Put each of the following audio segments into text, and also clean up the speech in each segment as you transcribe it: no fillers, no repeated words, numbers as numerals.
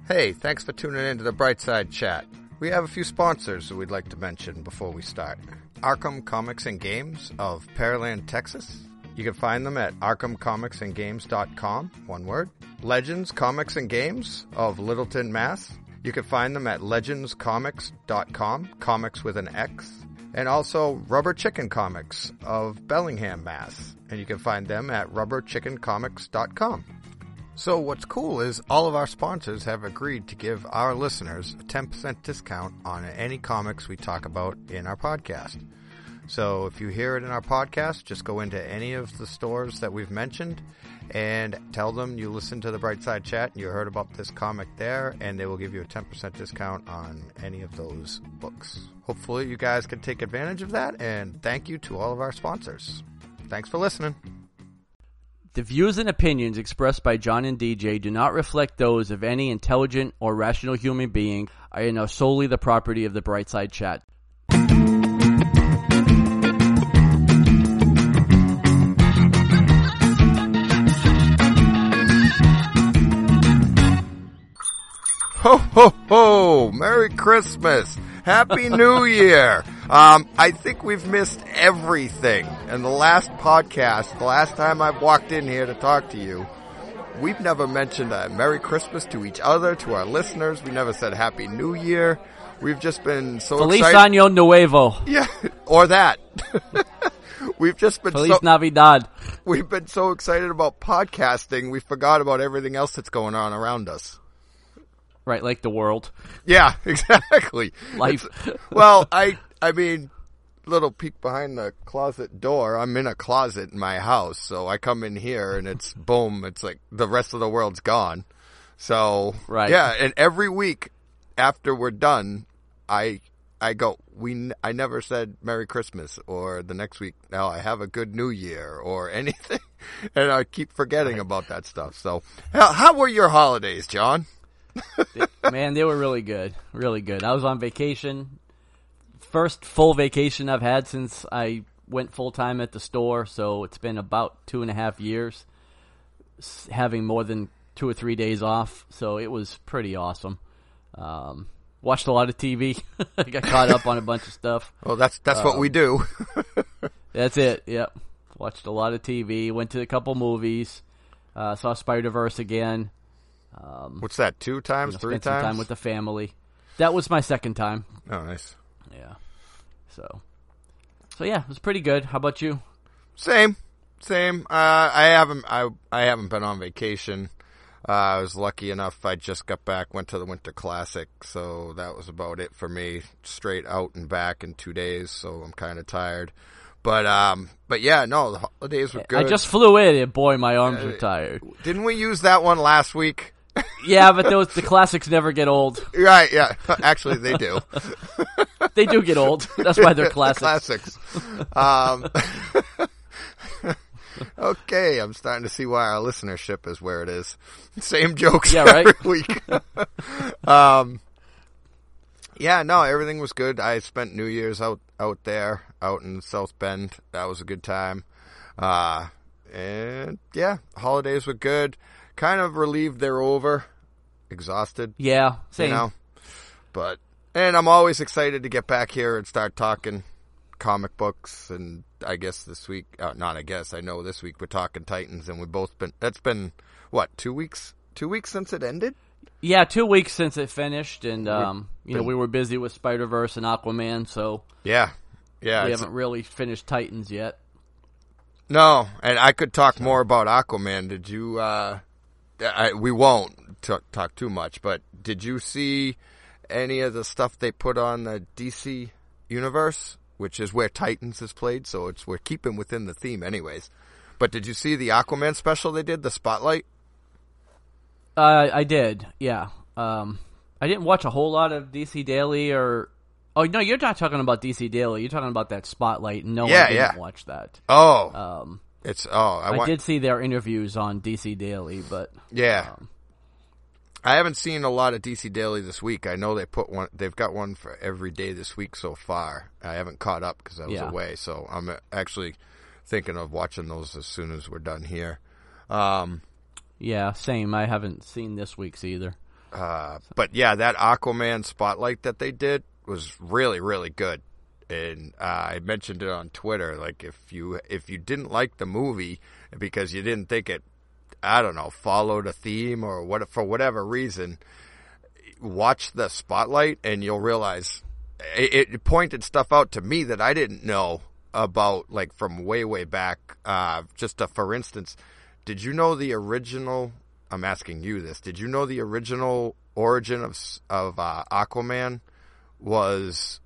Hey, thanks for tuning in to the Brightside Chat. We have a few sponsors that we'd like to mention before we start. Arkham Comics and Games of Pearland, Texas. You can find them at arkhamcomicsandgames.com, one word. Legends Comics and Games of Littleton, Mass. You can find them at legendscomics.com, comics with an X. And also Rubber Chicken Comics of Bellingham, Mass. And you can find them at rubberchickencomics.com. So what's cool is all of our sponsors have agreed to give our listeners a 10% discount on any comics we talk about in our podcast. So if you hear it in our podcast, just go into any of the stores that we've mentioned and tell them you listened to the Brightside Chat and you heard about this comic there, and they will give you a 10% discount on any of those books. Hopefully you guys can take advantage of that, and thank you to all of our sponsors. Thanks for listening. The views and opinions expressed by John and DJ do not reflect those of any intelligent or rational human being and are solely the property of the Brightside Chat. Ho, ho, ho! Merry Christmas! Happy New Year! I think we've missed everything. In the last podcast, the last time I've walked in here to talk to you, we've never mentioned a Merry Christmas to each other, to our listeners. We never said Happy New Year. We've just been so Feliz excited. Año Nuevo. Yeah, or that. We've just been Feliz Navidad. We've been so excited about podcasting, we forgot about everything else that's going on around us. Right, like the world. Yeah, exactly. Life. Well, I mean, little peek behind the closet door. I'm in a closet in my house, so I come in here and it's boom. It's like the rest of the world's gone. So, right. Yeah, and every week after we're done, I go, I never said Merry Christmas, or the next week, now I have a good New Year or anything. And I keep forgetting about that stuff. So, how were your holidays, John? Man, they were really good. Really good. I was on vacation. First full vacation I've had since I went full-time at the store, so it's been about 2.5 years having more than 2 or 3 days off, so it was pretty awesome. Watched a lot of TV. I got caught up on a bunch of stuff. Well, that's what we do. That's it, yep. Watched a lot of TV, went to a couple movies, saw Spider-Verse again. What's that, 2 times, 3 spent times? some time with the family. That was my second time. Oh, nice. Yeah. So yeah, it was pretty good. How about you? Same. I haven't been on vacation. I was lucky enough. I just got back, went to the Winter Classic, so that was about it for me. Straight out and back in 2 days, so I'm kind of tired. But yeah, no, the holidays were good. I just flew in, and boy, my arms are tired. Didn't we use that one last week? Yeah, but the classics never get old. Right, yeah. Actually, they do. They do get old. That's why they're classics. Okay, I'm starting to see why our listenership is where it is. Same jokes right? every week. Yeah, no, everything was good. I spent New Year's out there, out in South Bend. That was a good time. And yeah, holidays were good. Kind of relieved they're over. Exhausted. Yeah, same. You know? And I'm always excited to get back here and start talking comic books. And I guess this week, I know this week we're talking Titans, and that's been, what, 2 weeks? 2 weeks since it ended? Yeah, 2 weeks since it finished, and we were busy with Spider-Verse and Aquaman, so yeah, we haven't really finished Titans yet. No, and I could talk more about Aquaman. Did you? We won't talk too much, but did you see any of the stuff they put on the DC universe, which is where Titans is played? So we're keeping within the theme, anyways. But did you see the Aquaman special they did, the Spotlight? I did, yeah. I didn't watch a whole lot of DC Daily or... Oh, no, you're not talking about DC Daily. You're talking about that Spotlight. No, I didn't watch that. Oh. I did see their interviews on DC Daily, but... Yeah. I haven't seen a lot of DC Daily this week. I know they've got one for every day this week so far. I haven't caught up because I was away, so I'm actually thinking of watching those as soon as we're done here. Yeah, same. I haven't seen this week's either. But yeah, that Aquaman spotlight that they did was really, really good. And I mentioned it on Twitter. Like, if you didn't like the movie because you didn't think it, I don't know, followed a theme or what for whatever reason, watch the spotlight and you'll realize it pointed stuff out to me that I didn't know about, like from way, way back. For instance, did you know the original? I'm asking you this. Did you know the original origin of Aquaman was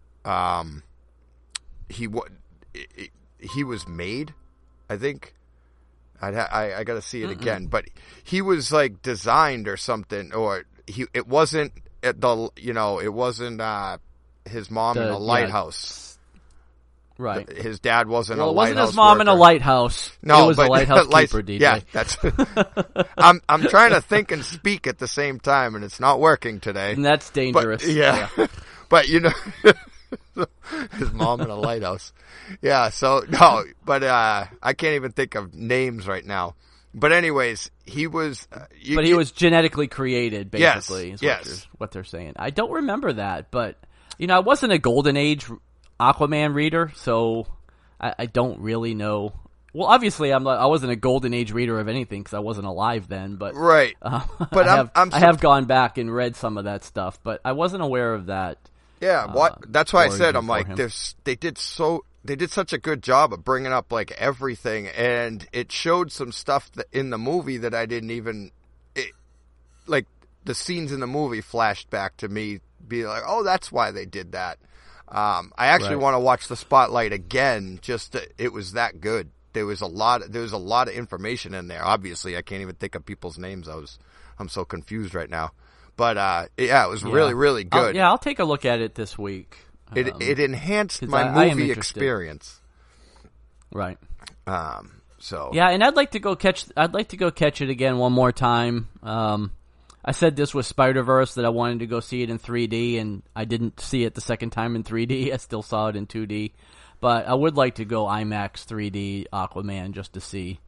he was made? I think I got to see it again, but he was like designed or something, or it wasn't at the it wasn't his mom in a lighthouse. Right. His dad wasn't a lighthouse. Well, it wasn't his mom worker. in a lighthouse. No, it was a lighthouse keeper, DJ. Yeah, that's. I'm trying to think and speak at the same time, and it's not working today. And that's dangerous. But, yeah. But his mom in a lighthouse. Yeah. So no, but I can't even think of names right now. But anyways, he was. He was genetically created, basically. Yes. Is what they're saying. I don't remember that, but I wasn't a Golden Age Aquaman reader, so I don't really know. Well, obviously, I wasn't a Golden Age reader of anything because I wasn't alive then. But right. But I have gone back and read some of that stuff, but I wasn't aware of that. Yeah, that's why I said I'm like him. they did such a good job of bringing up like everything, and it showed some stuff in the movie that I didn't even like. The scenes in the movie flashed back to me, be like, oh, that's why they did that. I actually want to watch the spotlight again. It was that good. There was a lot of information in there. Obviously, I can't even think of people's names. I'm so confused right now. But it was really, really good. I'll take a look at it this week. It enhanced my movie experience. Right. So yeah, and I'd like to go catch it again one more time. I said this was Spider-Verse that I wanted to go see it in 3D, and I didn't see it the second time in 3D. I still saw it in 2D, but I would like to go IMAX 3D Aquaman just to see,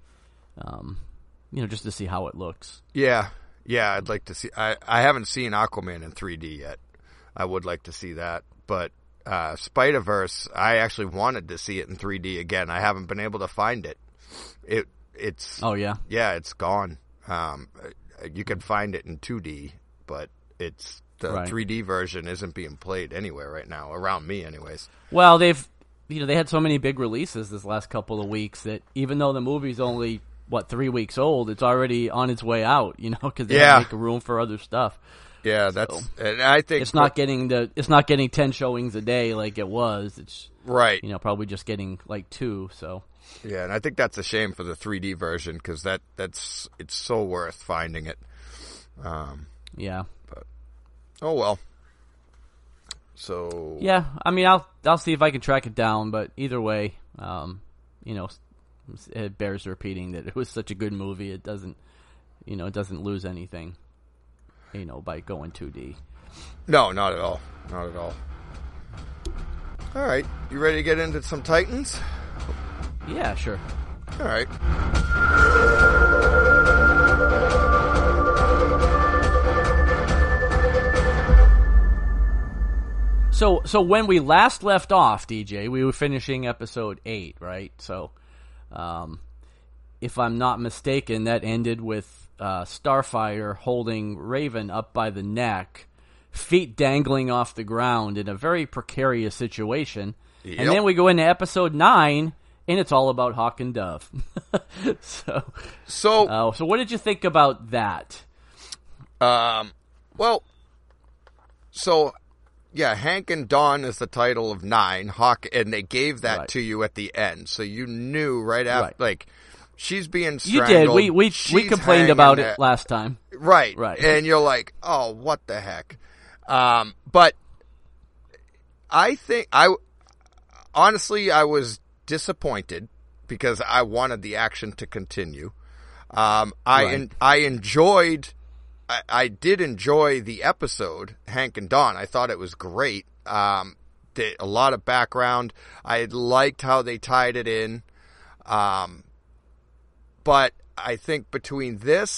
just to see how it looks. Yeah, I'd like to see. I haven't seen Aquaman in 3D yet. I would like to see that, but Spider-Verse, I actually wanted to see it in 3D again. I haven't been able to find it. It's it's gone. You can find it in 2D, but it's the 3D version isn't being played anywhere right now, around me anyways. Well, they had so many big releases this last couple of weeks that even though the movie's only 3 weeks old, it's already on its way out, because they have to make room for other stuff. Yeah, and I think it's not getting 10 showings a day like it was. It's right. Probably just getting like 2, so. Yeah, and I think that's a shame for the 3D version because it's so worth finding it. Yeah. But oh well. So yeah, I mean, I'll see if I can track it down, but either way, it bears repeating that it was such a good movie. It doesn't lose anything, by going 2D. No, not at all. Not at all. All right, you ready to get into some Titans? Yeah, sure. All right. So when we last left off, DJ, we were finishing episode 8, right? So, if I'm not mistaken, that ended with Starfire holding Raven up by the neck, feet dangling off the ground in a very precarious situation. Yep. And then we go into episode 9, and it's all about Hawk and Dove. So what did you think about that? Yeah, Hank and Dawn is the title of 9. Hawk, and they gave that to you at the end, so you knew right after, like, she's being strangled. You did. We complained about it last time. Right. And you're like, oh, what the heck? But I think honestly, I was disappointed because I wanted the action to continue. I did enjoy the episode, Hank and Dawn. I thought it was great. A lot of background. I liked how they tied it in. But I think between this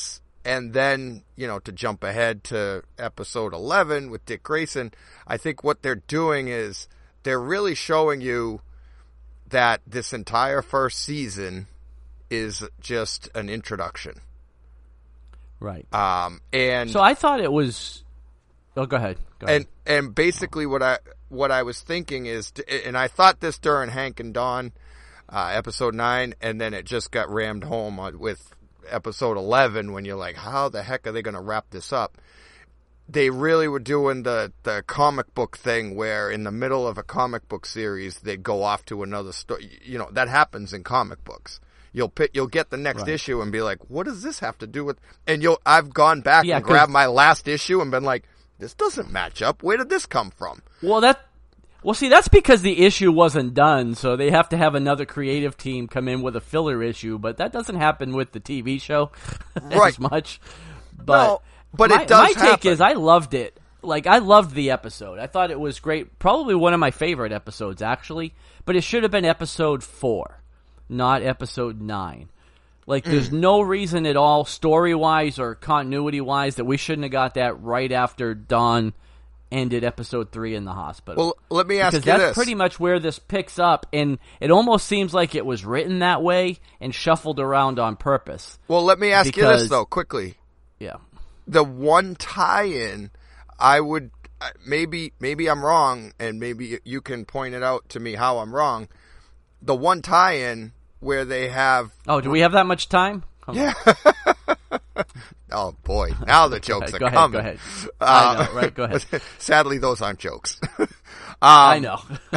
And then, to jump ahead to episode 11 with Dick Grayson, I think what they're doing is they're really showing you that this entire first season is just an introduction. Right. And so I thought it was. Oh, go ahead. And basically what I was thinking is, and I thought this during Hank and Dawn, episode 9, and then it just got rammed home with episode 11 when you're like, how the heck are they going to wrap this up? They really were doing the comic book thing where in the middle of a comic book series, they'd go off to another story. That happens in comic books. You'll get the next issue and be like, what does this have to do with, and I've gone back and grabbed my last issue and been like, this doesn't match up. Where did this come from? Well, see, that's because the issue wasn't done, so they have to have another creative team come in with a filler issue, but that doesn't happen with the TV show as much. But it does happen. My take is I loved it. Like, I loved the episode. I thought it was great. Probably one of my favorite episodes, actually. But it should have been episode 4, not episode 9. Like, there's no reason at all, story-wise or continuity-wise, that we shouldn't have got that right after Dawn ended episode 3 in the hospital. Well, let me ask you this. Because that's pretty much where this picks up, and it almost seems like it was written that way and shuffled around on purpose. Well, let me ask you this, though, quickly. Yeah. The one tie-in, I would, maybe I'm wrong, and maybe you can point it out to me how I'm wrong. The one tie-in where they have... Oh, do we have that much time? Yeah. Oh, boy. Now the jokes are coming. Go ahead. I know, right? Go ahead. Sadly, those aren't jokes. I know.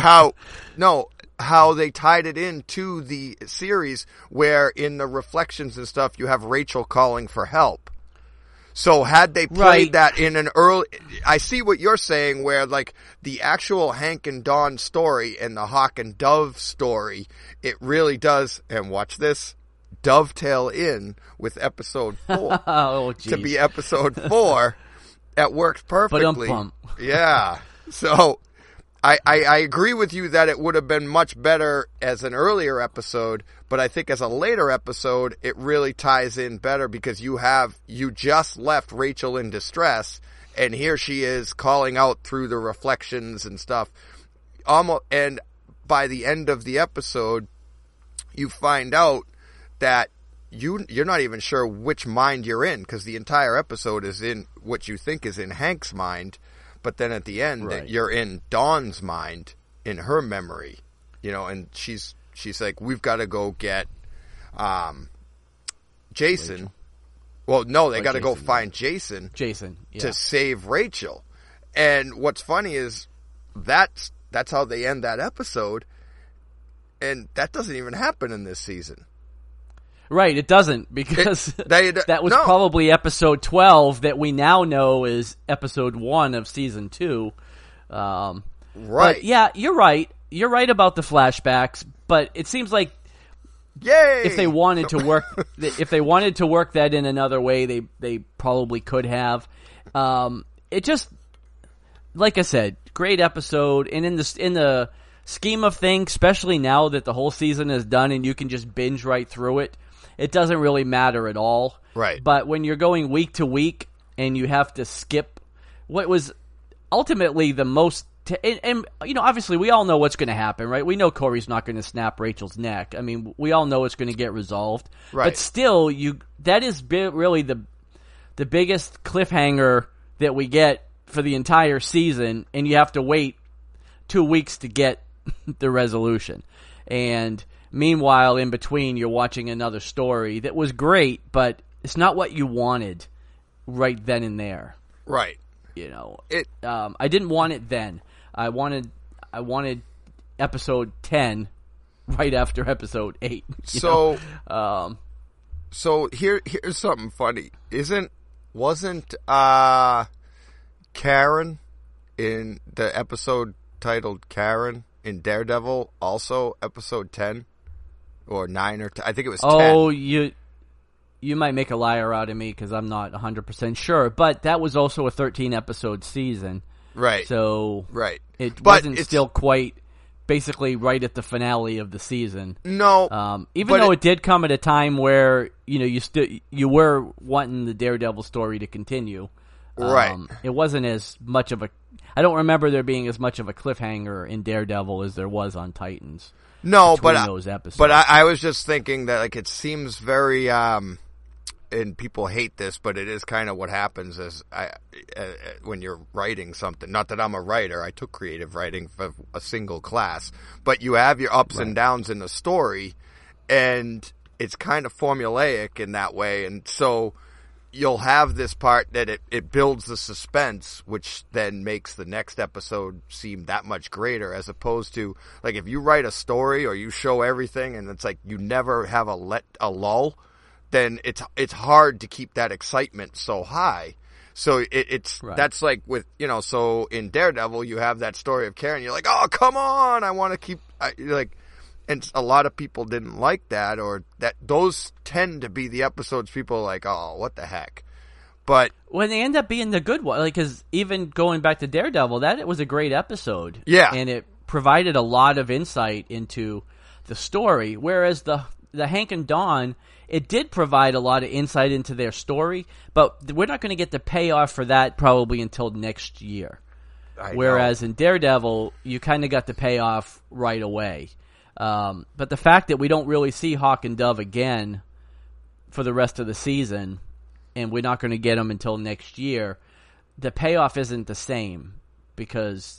How they tied it into the series where in the reflections and stuff you have Rachel calling for help. So had they played that in an early... I see what you're saying where, like, the actual Hank and Dawn story and the Hawk and Dove story, it really does, and watch this, dovetail in with episode 4 to be episode 4. That works perfectly. Yeah. So I agree with you that it would have been much better as an earlier episode, but I think as a later episode, it really ties in better because you just left Rachel in distress, and here she is calling out through the reflections and stuff. And by the end of the episode, you find out that you're not even sure which mind you're in because the entire episode is in what you think is in Hank's mind, but then at the end you're in Dawn's mind, in her memory, and she's like, we've got to go get Jason. Rachel. Well, no, they got to go find Jason. To save Rachel. And what's funny is that's how they end that episode, and that doesn't even happen in this season. Right, it doesn't, because that was probably episode 12 that we now know is episode 1 of season 2. Right. But yeah, you're right. You're right about the flashbacks, but it seems like if they wanted to work that in another way, they probably could have. It just, like I said, great episode, and in the scheme of things, especially now that the whole season is done and you can just binge right through it, it doesn't really matter at all. Right. But when you're going week to week and you have to skip what was ultimately the most... And obviously we all know what's going to happen, right? We know Corey's not going to snap Rachel's neck. I mean, we all know it's going to get resolved. Right. But still, that is really the biggest cliffhanger that we get for the entire season, and you have to wait 2 weeks to get the resolution. And meanwhile, in between, you're watching another story that was great, but it's not what you wanted right then and there. Right. I didn't want it then. I wanted episode 10 right after episode 8. So here's something funny. Wasn't Karen in the episode titled Karen in Daredevil also episode 10 or 9 or 10? I think it was 10. Oh, you might make a liar out of me because I'm not 100% sure, but that was also a 13 episode season. Right. So right. It wasn't still quite basically right at the finale of the season. No, even though it did come at a time where you were wanting the Daredevil story to continue. Right. It wasn't as much of a. I don't remember there being as much of a cliffhanger in Daredevil as there was on Titans. No, those episodes. But I was just thinking that like it seems very and people hate this, but it is kind of what happens when you're writing something. Not that I'm a writer. I took creative writing for a single class. But you have your ups and downs in the story, and it's kind of formulaic in that way. And so you'll have this part that it builds the suspense, which then makes the next episode seem that much greater, as opposed to, like, if you write a story or you show everything and it's like you never have a lull, then it's hard to keep that excitement so high. So that's like with, so in Daredevil, you have that story of Karen. You're like, oh, come on. I want to keep, and a lot of people didn't like that, or that those tend to be the episodes people are like, oh, what the heck. But when they end up being the good one, because even going back to Daredevil, it was a great episode. Yeah. And it provided a lot of insight into the story, whereas the Hank and Dawn, it did provide a lot of insight into their story, but we're not going to get the payoff for that probably until next year. Whereas in Daredevil, you kind of got the payoff right away. But the fact that we don't really see Hawk and Dove again for the rest of the season, and we're not going to get them until next year, the payoff isn't the same because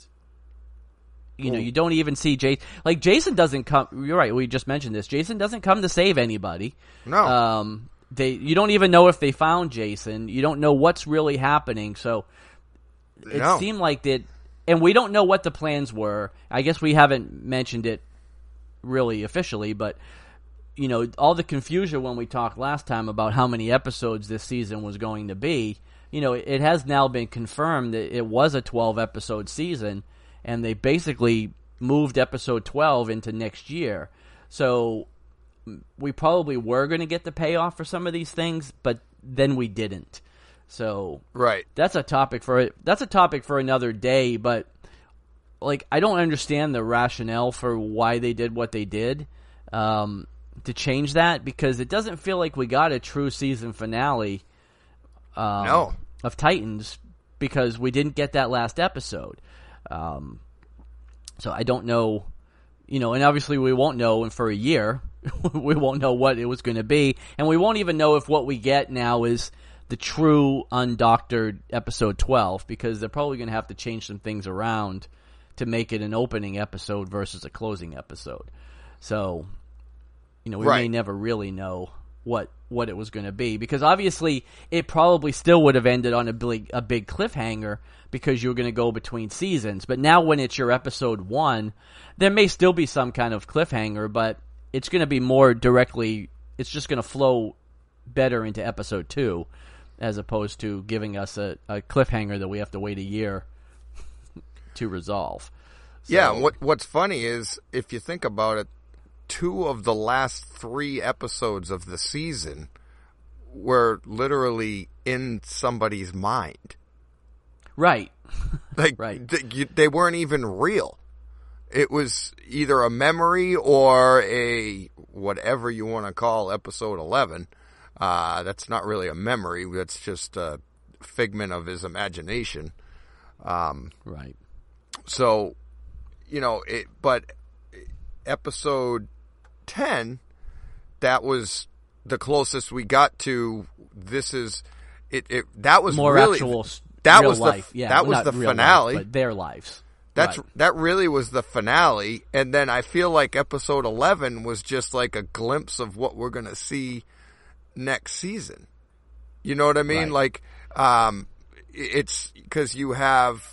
you don't even see Jason. Like, Jason doesn't come. You're right. We just mentioned this. Jason doesn't come to save anybody. No. You don't even know if they found Jason. You don't know what's really happening. So it seemed like that, and we don't know what the plans were. I guess we haven't mentioned it really officially, but all the confusion when we talked last time about how many episodes this season was going to be, it has now been confirmed that it was a 12-episode season, and they basically moved episode 12 into next year. So we probably were going to get the payoff for some of these things, but then we didn't. So that's a topic for another day, but like, I don't understand the rationale for why they did what they did to change that, because it doesn't feel like we got a true season finale of Titans, because we didn't get that last episode. So I don't know, and obviously we won't know for a year. We won't know what it was going to be, and we won't even know if what we get now is the true undoctored episode 12, because they're probably going to have to change some things around to make it an opening episode versus a closing episode. So, we may never really know what it was going to be, because obviously it probably still would have ended on a big cliffhanger, because you're going to go between seasons. But now when it's your episode 1, there may still be some kind of cliffhanger, but it's going to be more directly, it's just going to flow better into episode 2, as opposed to giving us a cliffhanger that we have to wait a year to resolve. So, yeah, what's funny is, if you think about it, 2 of the last 3 episodes of the season were literally in somebody's mind. Right. Like, right. They weren't even real. It was either a memory or a whatever you want to call episode 11. That's not really a memory. That's just a figment of his imagination. Right. So, but episode 10, that was the closest we got to. This is it. That was more really actual. That real was life. that was the finale. Life, but their lives. That really was the finale, and then I feel like episode 11 was just like a glimpse of what we're going to see next season. You know what I mean? Right. Like, it's because you have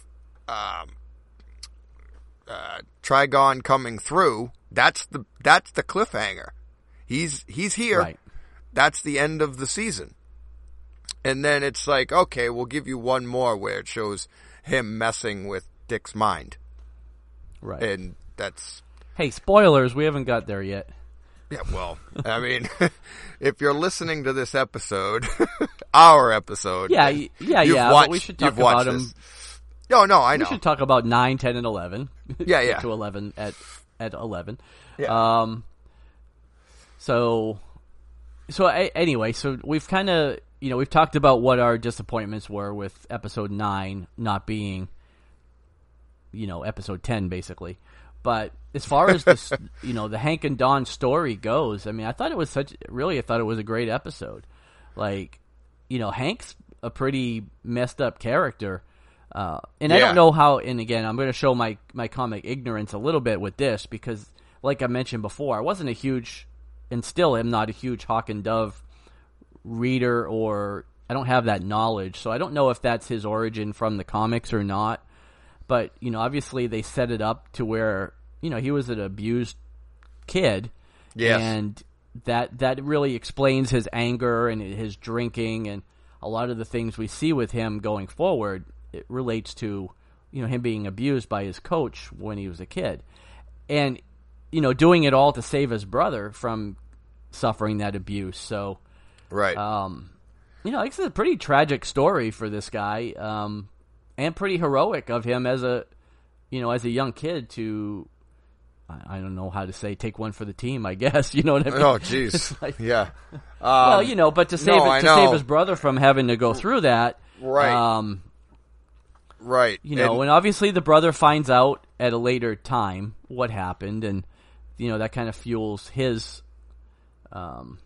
Trigon coming through. That's the cliffhanger. He's here. Right. That's the end of the season. And then it's like, okay, we'll give you one more where it shows him messing with Dick's mind. Right. And that's... Hey, spoilers, we haven't got there yet. Yeah, well, I mean, if you're listening to this episode, our episode... but we should talk about them. Oh, no, I know. We should talk about 9, 10, and 11. Yeah. To 11 at at 11. Yeah. Anyway, so we've kind of, we've talked about what our disappointments were with episode 9 not being, episode 10 basically. But as far as this, the Hank and Dawn story goes, I mean, I thought it was a great episode. Like, Hank's a pretty messed up character. I don't know how, and again, I'm going to show my comic ignorance a little bit with this because, like I mentioned before, I wasn't a huge, and still am not a huge Hawk and Dove reader, or I don't have that knowledge, so I don't know if that's his origin from the comics or not. But, obviously they set it up to where, he was an abused kid. Yes. And that really explains his anger and his drinking and a lot of the things we see with him going forward. It relates to, him being abused by his coach when he was a kid. And, doing it all to save his brother from suffering that abuse. So, right. It's a pretty tragic story for this guy, and pretty heroic of him as a young kid to, I don't know how to say, take one for the team, I guess. You know what I mean? Oh, jeez. Like, yeah. But to save his brother from having to go through that. Right. Right. And obviously the brother finds out at a later time what happened, and, that kind of fuels his, well,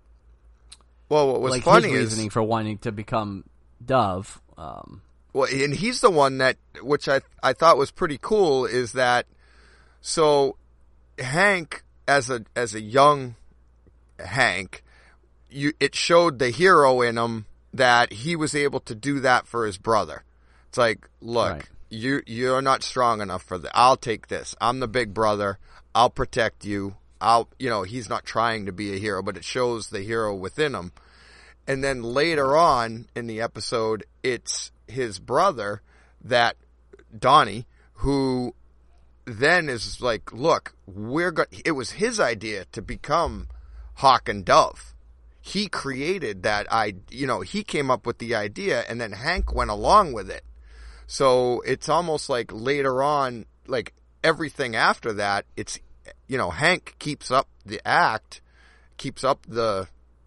what was like funny his reasoning for wanting to become Dove. Well, and he's the one that, which I thought was pretty cool, is that, so Hank, as a young Hank, it showed the hero in him that he was able to do that for his brother. It's like, look, right. You're not strong enough for that. I'll take this. I'm the big brother. I'll protect you. He's not trying to be a hero, but it shows the hero within him. And then later on in the episode, it's his brother, that Donnie, who then is like, look, it was his idea to become Hawk and Dove. He created that he came up with the idea, and then Hank went along with it. So it's almost like later on, like everything after that, it's, Hank keeps up the act, keeps up the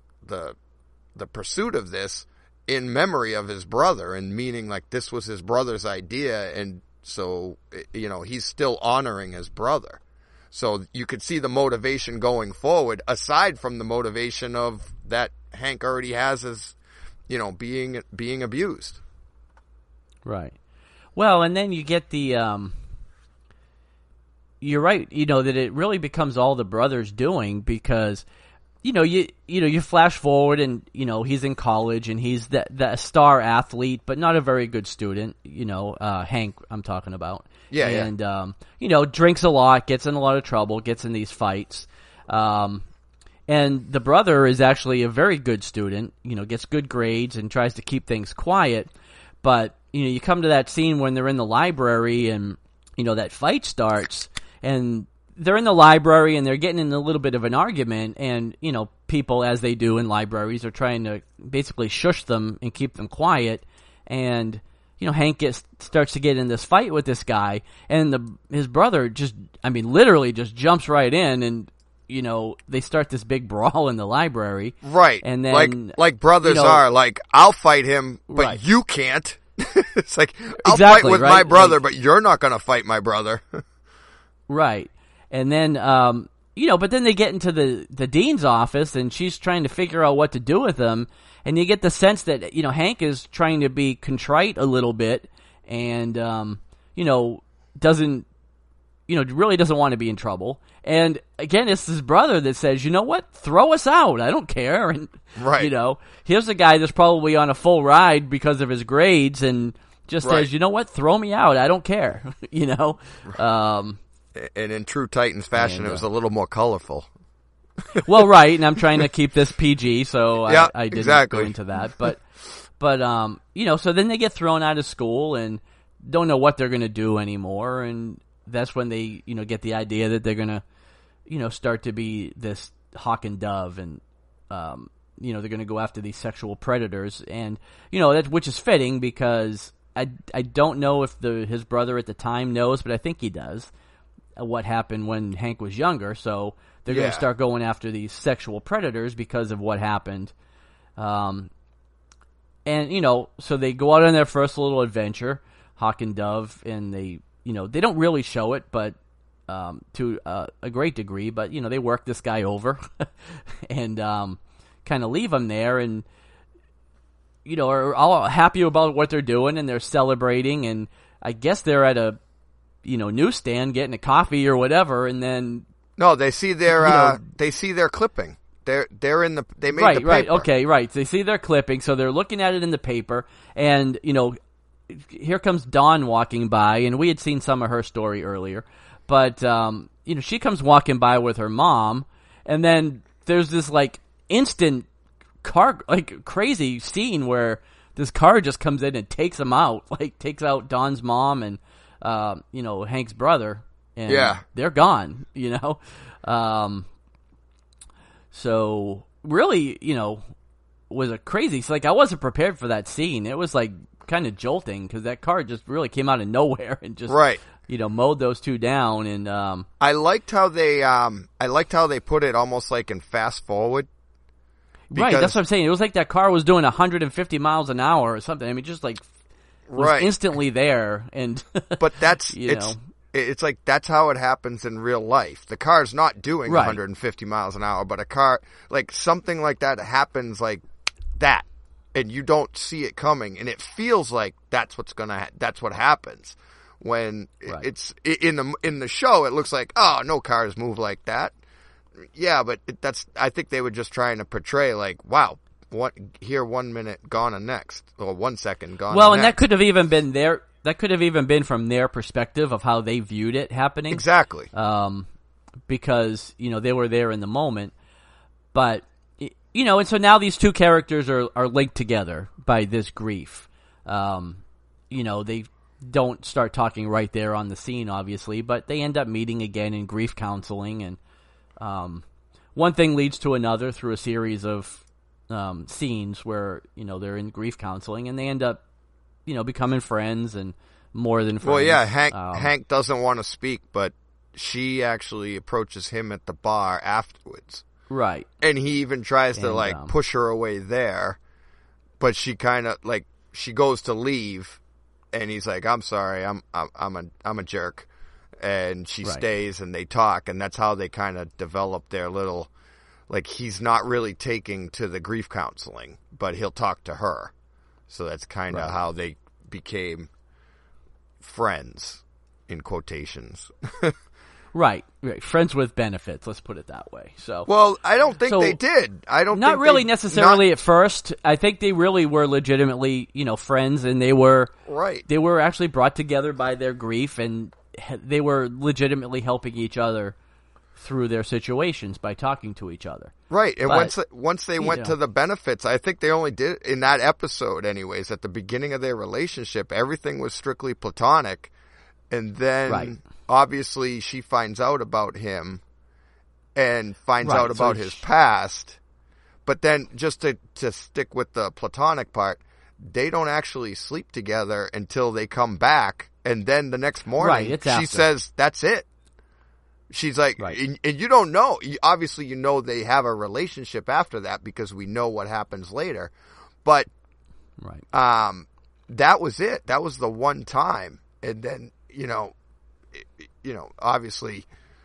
pursuit of this in memory of his brother, and meaning like this was his brother's idea, and so, he's still honoring his brother. So you could see the motivation going forward, aside from the motivation of that Hank already has as, being abused. Right. Well, and then you get the, you're right, that it really becomes all the brother's doing because, you flash forward and, he's in college and he's the star athlete, but not a very good student, Hank I'm talking about. Yeah. And, drinks a lot, gets in a lot of trouble, gets in these fights. And the brother is actually a very good student, gets good grades and tries to keep things quiet. But, you come to that scene when they're in the library and, that fight starts, and they're in the library and they're getting in a little bit of an argument, and, people, as they do in libraries, are trying to basically shush them and keep them quiet. And, Hank starts to get in this fight with this guy, and his brother literally just jumps right in, and, they start this big brawl in the library. Right. And then, like brothers are, like, I'll fight him, but right. You can't. It's like, I'll fight with right? my brother, but you're not going to fight my brother. Right. And then, but then they get into the dean's office, and she's trying to figure out what to do with him. And you get the sense that, Hank is trying to be contrite a little bit and, doesn't, really doesn't want to be in trouble. And again, it's his brother that says, you know what, throw us out. I don't care. And, right. Here's a guy that's probably on a full ride because of his grades and just right. says, you know what, throw me out. I don't care. And in true Titans fashion, it was a little more colorful. Well, right, and I'm trying to keep this PG, so yeah, I didn't exactly. go into that. But so then they get thrown out of school and don't know what they're going to do anymore, and that's when they, get the idea that they're going to, start to be this Hawk and Dove, and they're going to go after these sexual predators, and which is fitting because I don't know if his brother at the time knows, but I think he does. what happened when Hank was younger, so they're going Yeah. to start going after these sexual predators because of what happened. And, so they go out on their first little adventure, Hawk and Dove, and they don't really show it, but to a great degree, but, they work this guy over and kind of leave him there and, are all happy about what they're doing and they're celebrating, and I guess they're at a, newsstand getting a coffee or whatever, and then... No, they see their clipping. They made the paper. Right, okay, right. They see their clipping, so they're looking at it in the paper, and, here comes Dawn walking by, and we had seen some of her story earlier, but, she comes walking by with her mom, and then there's this, instant car, crazy scene where this car just comes in and takes them out, takes out Dawn's mom and, Hank's brother, and they're gone, so really, was a crazy, I wasn't prepared for that scene. It was kind of jolting because that car just really came out of nowhere and just, mowed those two down. And, I liked how they put it almost like in fast forward. Right, that's what I'm saying. It was like that car was doing 150 miles an hour or something. I mean, just was instantly there, and but that's it's like that's how it happens in real life. The car's not doing 150 miles an hour, but a car something like that happens like that, and you don't see it coming, and it feels like that's what happens when it's in the show. It looks like, oh, no cars move like that. Yeah, but I think they were just trying to portray wow. Here 1 minute, gone the next, or 1 second, gone. Well, the and next. that could have even been that could have even been from their perspective of how they viewed it happening. Exactly. Because they were there in the moment, but and so now these two characters are linked together by this grief. They don't start talking right there on the scene, obviously, but they end up meeting again in grief counseling, and one thing leads to another through a series of scenes where they're in grief counseling, and they end up becoming friends and more than friends. Well, yeah, Hank doesn't want to speak, but she actually approaches him at the bar afterwards, right? And he even tries to push her away there, but she kind of she goes to leave, and he's like, "I'm sorry, I'm a jerk," and she stays, and they talk, and that's how they kind of develop their little. He's not really taking to the grief counseling, but he'll talk to her. So that's kind of how they became friends, in quotations. Right. Friends with benefits, let's put it that way. So, well, I don't think they did. Not really necessarily at first. I think they really were legitimately, friends, and they were actually brought together by their grief, and they were legitimately helping each other through their situations by talking to each other. Right, and once they went to the benefits, I think they only did in that episode anyways, at the beginning of their relationship, everything was strictly platonic, and then obviously she finds out about him and finds out about his past, but then just to stick with the platonic part, they don't actually sleep together until they come back, and then the next morning she says, that's it. She's like, and you don't know. Obviously, they have a relationship after that because we know what happens later. But that was it. That was the one time. And then, obviously,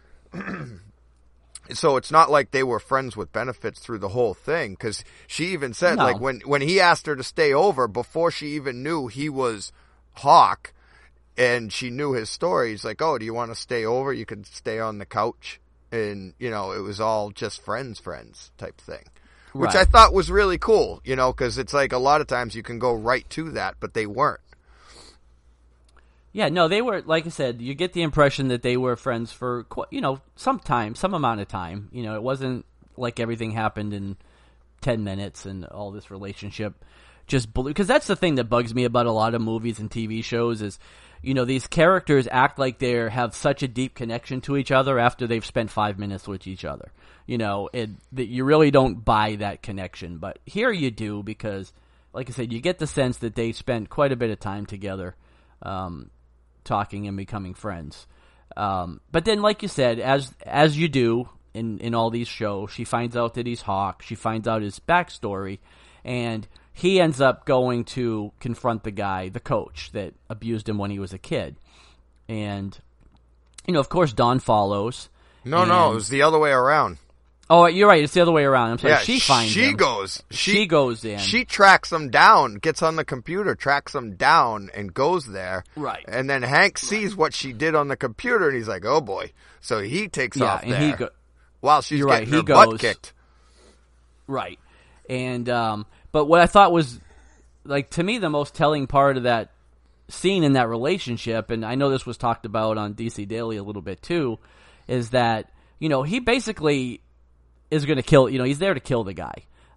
so it's not like they were friends with benefits through the whole thing. Because she even said, when he asked her to stay over, before she even knew he was Hawk, and she knew his story, he's like, oh, do you want to stay over? You can stay on the couch. And, it was all just friends type thing. Which I thought was really cool, because it's like a lot of times you can go right to that, but they weren't. Yeah, no, they were, like I said, you get the impression that they were friends for, some amount of time. It wasn't like everything happened in 10 minutes and all this relationship just blew. Because that's the thing that bugs me about a lot of movies and TV shows is, these characters act like they have such a deep connection to each other after they've spent 5 minutes with each other. That you really don't buy that connection. But here you do because, like I said, you get the sense that they spent quite a bit of time together talking and becoming friends. But then, like you said, as you do in all these shows, she finds out that he's Hawk. She finds out his backstory, and he ends up going to confront the guy, the coach, that abused him when he was a kid. And, of course, Dawn follows. No, it was the other way around. Oh, you're right. It's the other way around. I'm sorry. Yeah, she finds him. She goes in. She tracks him down, gets on the computer, tracks him down, and goes there. Right. And then Hank sees what she did on the computer, and he's like, oh, boy. So he takes off and there while she's getting her butt kicked. Right. And but what I thought was, like, to me, the most telling part of that scene in that relationship, and I know this was talked about on DC Daily a little bit too, is that, he basically is going to kill, he's there to kill the guy.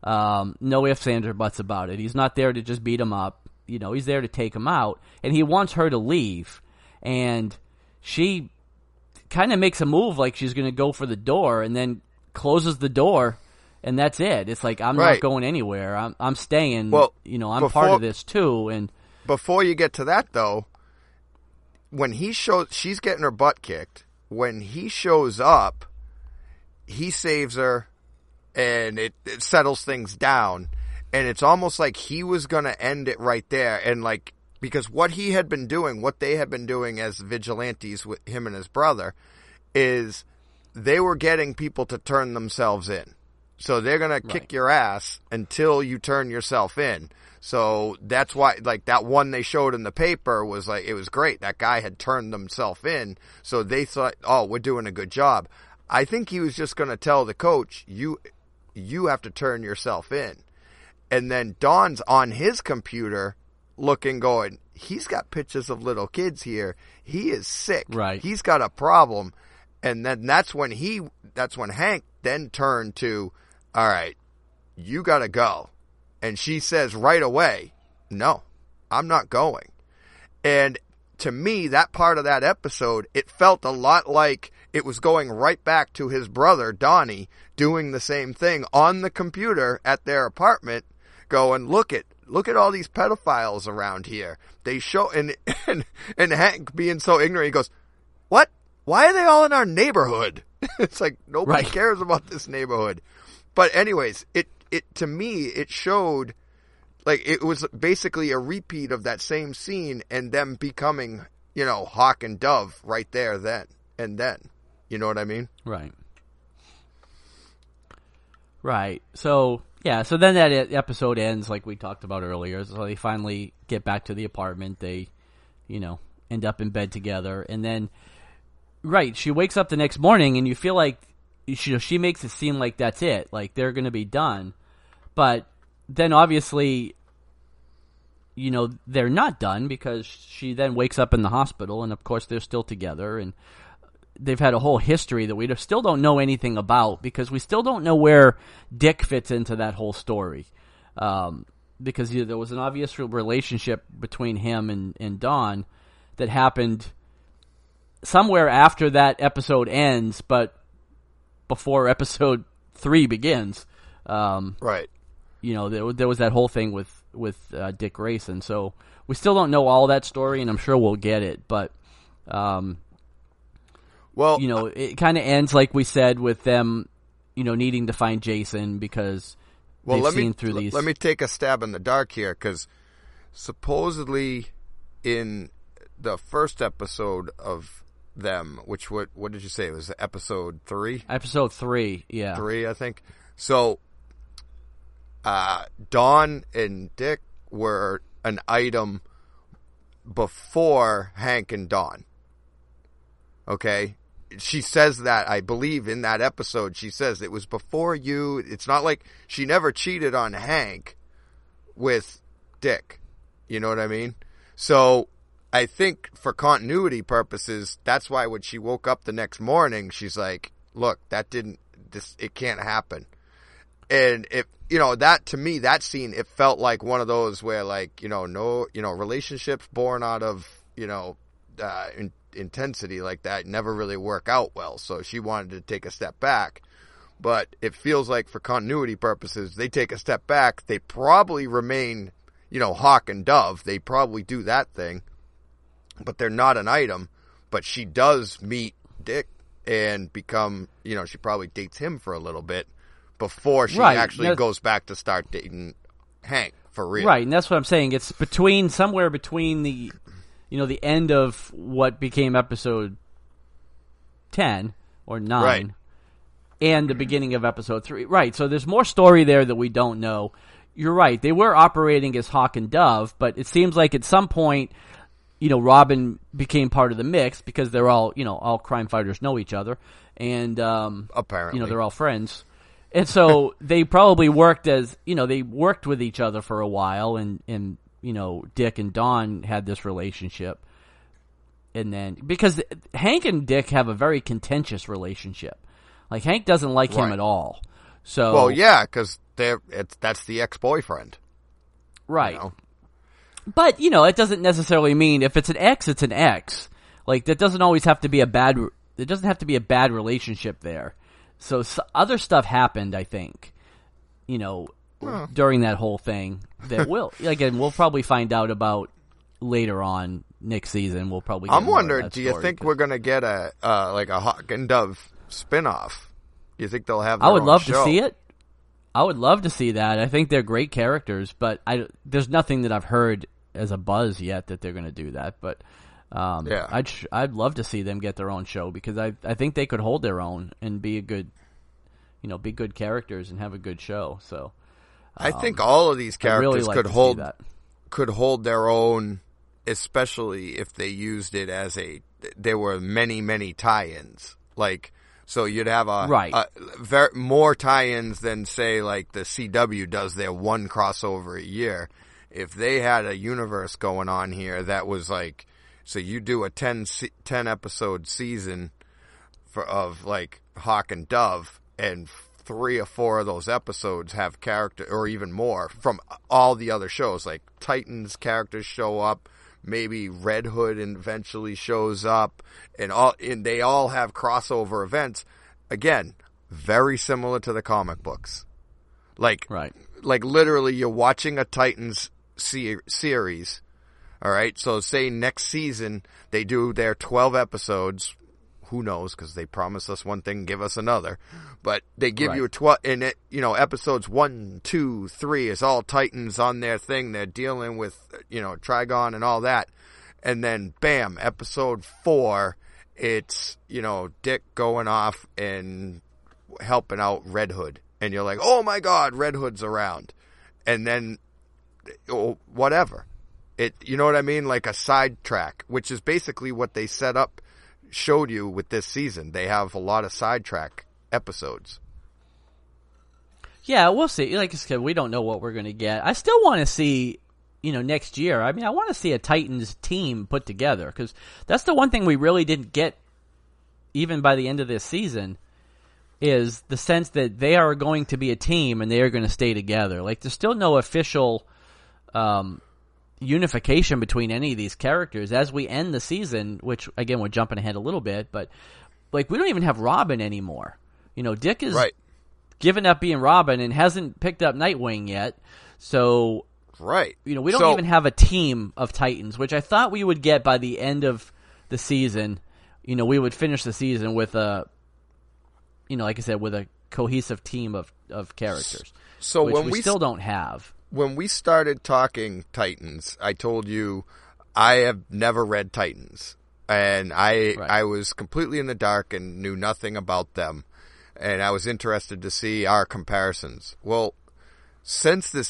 No ifs, ands, or buts about it. He's not there to just beat him up. He's there to take him out, and he wants her to leave. And she kind of makes a move like she's going to go for the door, and then closes the door, and that's it. It's like, I'm not going anywhere. I'm staying. Well, I'm part of this too. And before you get to that, though, when she's getting her butt kicked. When he shows up, he saves her, and it settles things down. And it's almost like he was going to end it right there. And, like, because what he had been doing, what they had been doing as vigilantes with him and his brother, is they were getting people to turn themselves in. So they're going to kick your ass until you turn yourself in. So that's why, like, that one they showed in the paper was like, it was great. That guy had turned himself in. So they thought, oh, we're doing a good job. I think he was just going to tell the coach, you have to turn yourself in. And then Don's on his computer looking, going, he's got pictures of little kids here. He is sick. Right. He's got a problem. And then that's when Hank then turned to, all right, you got to go. And she says right away, no, I'm not going. And to me, that part of that episode, it felt a lot like it was going right back to his brother, Donnie, doing the same thing on the computer at their apartment, going, look at all these pedophiles around here. They show, and Hank being so ignorant, he goes, what? Why are they all in our neighborhood? It's like, nobody cares about this neighborhood. But anyways, it to me, it showed, like, it was basically a repeat of that same scene and them becoming, Hawk and Dove right there then and then. You know what I mean? Right. Right. So, yeah, so then that episode ends like we talked about earlier. So they finally get back to the apartment. They, end up in bed together. And then, she wakes up the next morning and you feel like, she makes it seem like that's it. Like, they're going to be done. But then obviously, they're not done because she then wakes up in the hospital, and of course they're still together, and they've had a whole history that we still don't know anything about because we still don't know where Dick fits into that whole story. Because there was an obvious relationship between him and Dawn that happened somewhere after that episode ends, but before episode 3 begins. Right. There was that whole thing with Dick Grayson. So we still don't know all that story, and I'm sure we'll get it. But, it kind of ends, like we said, with them, needing to find Jason because they've seen through these. Let me take a stab in the dark here, because supposedly in the first episode of them, which what did you say? It was episode 3? Episode 3, yeah. 3, I think. So, Dawn and Dick were an item before Hank and Dawn. Okay? She says that, I believe, in that episode. She says it was before you. It's not like she never cheated on Hank with Dick. You know what I mean? So, I think for continuity purposes, that's why when she woke up the next morning, she's like, look, it can't happen. And that, to me, that scene, it felt like one of those where, like, relationships born out of, intensity like that never really work out well. So she wanted to take a step back. But it feels like for continuity purposes, they take a step back. They probably remain, Hawk and Dove. They probably do that thing. But they're not an item. but she does meet Dick and become, she probably dates him for a little bit before she actually goes back to start dating Hank for real. Right, and that's what I'm saying. It's somewhere between the, the end of what became episode 10 or 9 right. and the beginning of episode 3. Right, so there's more story there that we don't know. You're right. They were operating as Hawk and Dove, but it seems like at some point, Robin became part of the mix because they're all, all crime fighters know each other, and apparently, they're all friends, and so they probably worked with each other for a while, and Dick and Dawn had this relationship, and then because Hank and Dick have a very contentious relationship, like Hank doesn't like him at all. So well, yeah, because that's the ex-boyfriend, right? But it doesn't necessarily mean if it's an ex, it's an ex. Like that doesn't always have to be a bad. It doesn't have to be a bad relationship there. So other stuff happened, I think. During that whole thing that we'll probably find out about later on next season. We'll probably. I'm wondering, do you think we're gonna get a Hawk and Dove spinoff? Do you think they'll have? I would love to see it. I would love to see that. I think they're great characters, but there's nothing that I've heard as a buzz yet that they're going to do that. But I'd love to see them get their own show because I think they could hold their own and be a good, be good characters and have a good show. So I think all of these characters really could hold their own, especially if they used it as there were many tie-ins. Like, so you'd have more tie-ins than, say, like the CW does their one crossover a year. If they had a universe going on here that was like, so you do a 10 episode season of like Hawk and Dove, and 3 or 4 of those episodes have character, or even more, from all the other shows. Like Titans characters show up, maybe Red Hood eventually shows up, and they all have crossover events. Again, very similar to the comic books. Like literally, you're watching a Titans series. All right, so say next season they do their 12 episodes. Who knows? Because they promise us one thing, give us another. But they give you a 12, and it, episodes 1, 2, 3 is all Titans on their thing. They're dealing with, Trigon and all that. And then, bam, episode 4, it's, Dick going off and helping out Red Hood. And you're like, oh my God, Red Hood's around. And then, whatever. You know what I mean? Like a sidetrack, which is basically what they showed you with this season. They have a lot of sidetrack episodes. Yeah, we'll see. Like I said, we don't know what we're going to get. I still want to see, next year. I mean, I want to see a Titans team put together, because that's the one thing we really didn't get even by the end of this season, is the sense that they are going to be a team and they are going to stay together. Like, there's still no official unification between any of these characters as we end the season, which, again, we're jumping ahead a little bit, but like, we don't even have Robin anymore. Dick is given up being Robin and hasn't picked up Nightwing yet. So, we don't even have a team of Titans, which I thought we would get by the end of the season. We would finish the season with like I said, with a cohesive team of characters. So which we still don't have. When we started talking Titans, I told you I have never read Titans, and I was completely in the dark and knew nothing about them, and I was interested to see our comparisons. Well, since this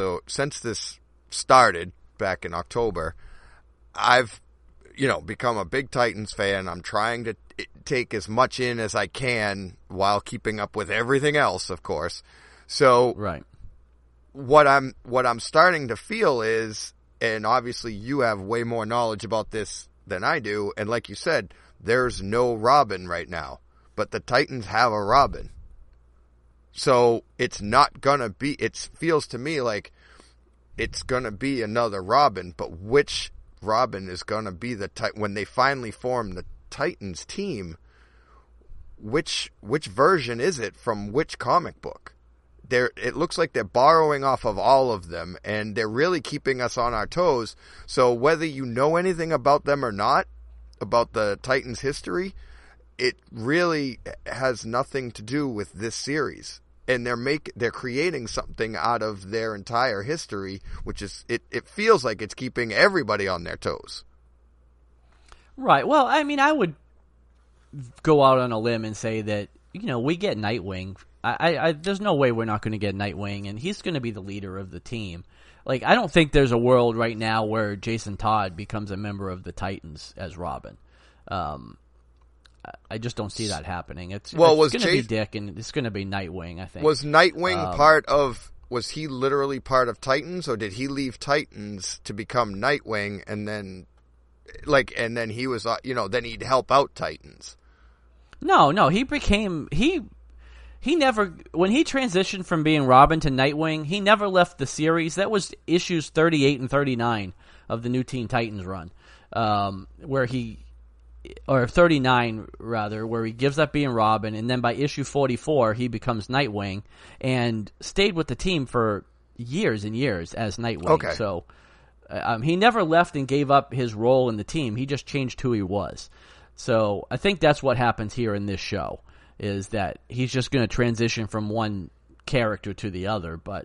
started back in October, I've become a big Titans fan. I'm trying to take as much in as I can while keeping up with everything else, of course. So what I'm starting to feel is, and obviously you have way more knowledge about this than I do, and like you said, there's no Robin right now, but the Titans have a Robin. So it's not gonna be, it feels to me like it's gonna be another Robin, but which Robin is gonna be when they finally form the Titans team, which version is it from which comic book? It looks like they're borrowing off of all of them, and they're really keeping us on our toes. So whether you know anything about them or not, about the Titans' history, it really has nothing to do with this series. And they're creating something out of their entire history, which is it feels like it's keeping everybody on their toes. Right. Well, I mean, I would go out on a limb and say that, we get Nightwing. There's no way we're not going to get Nightwing, and he's going to be the leader of the team. Like, I don't think there's a world right now where Jason Todd becomes a member of the Titans as Robin. I just don't see that happening. It's going to be Dick, and it's going to be Nightwing, I think. Was Nightwing was he literally part of Titans, or did he leave Titans to become Nightwing, and then he was, then he'd help out Titans? No, he never, when he transitioned from being Robin to Nightwing, he never left the series. That was issues 38 and 39 of the New Teen Titans run, or 39 rather, where he gives up being Robin, and then by issue 44 he becomes Nightwing and stayed with the team for years and years as Nightwing. Okay. So he never left and gave up his role in the team. He just changed who he was. So I think that's what happens here in this show, is that he's just going to transition from one character to the other. But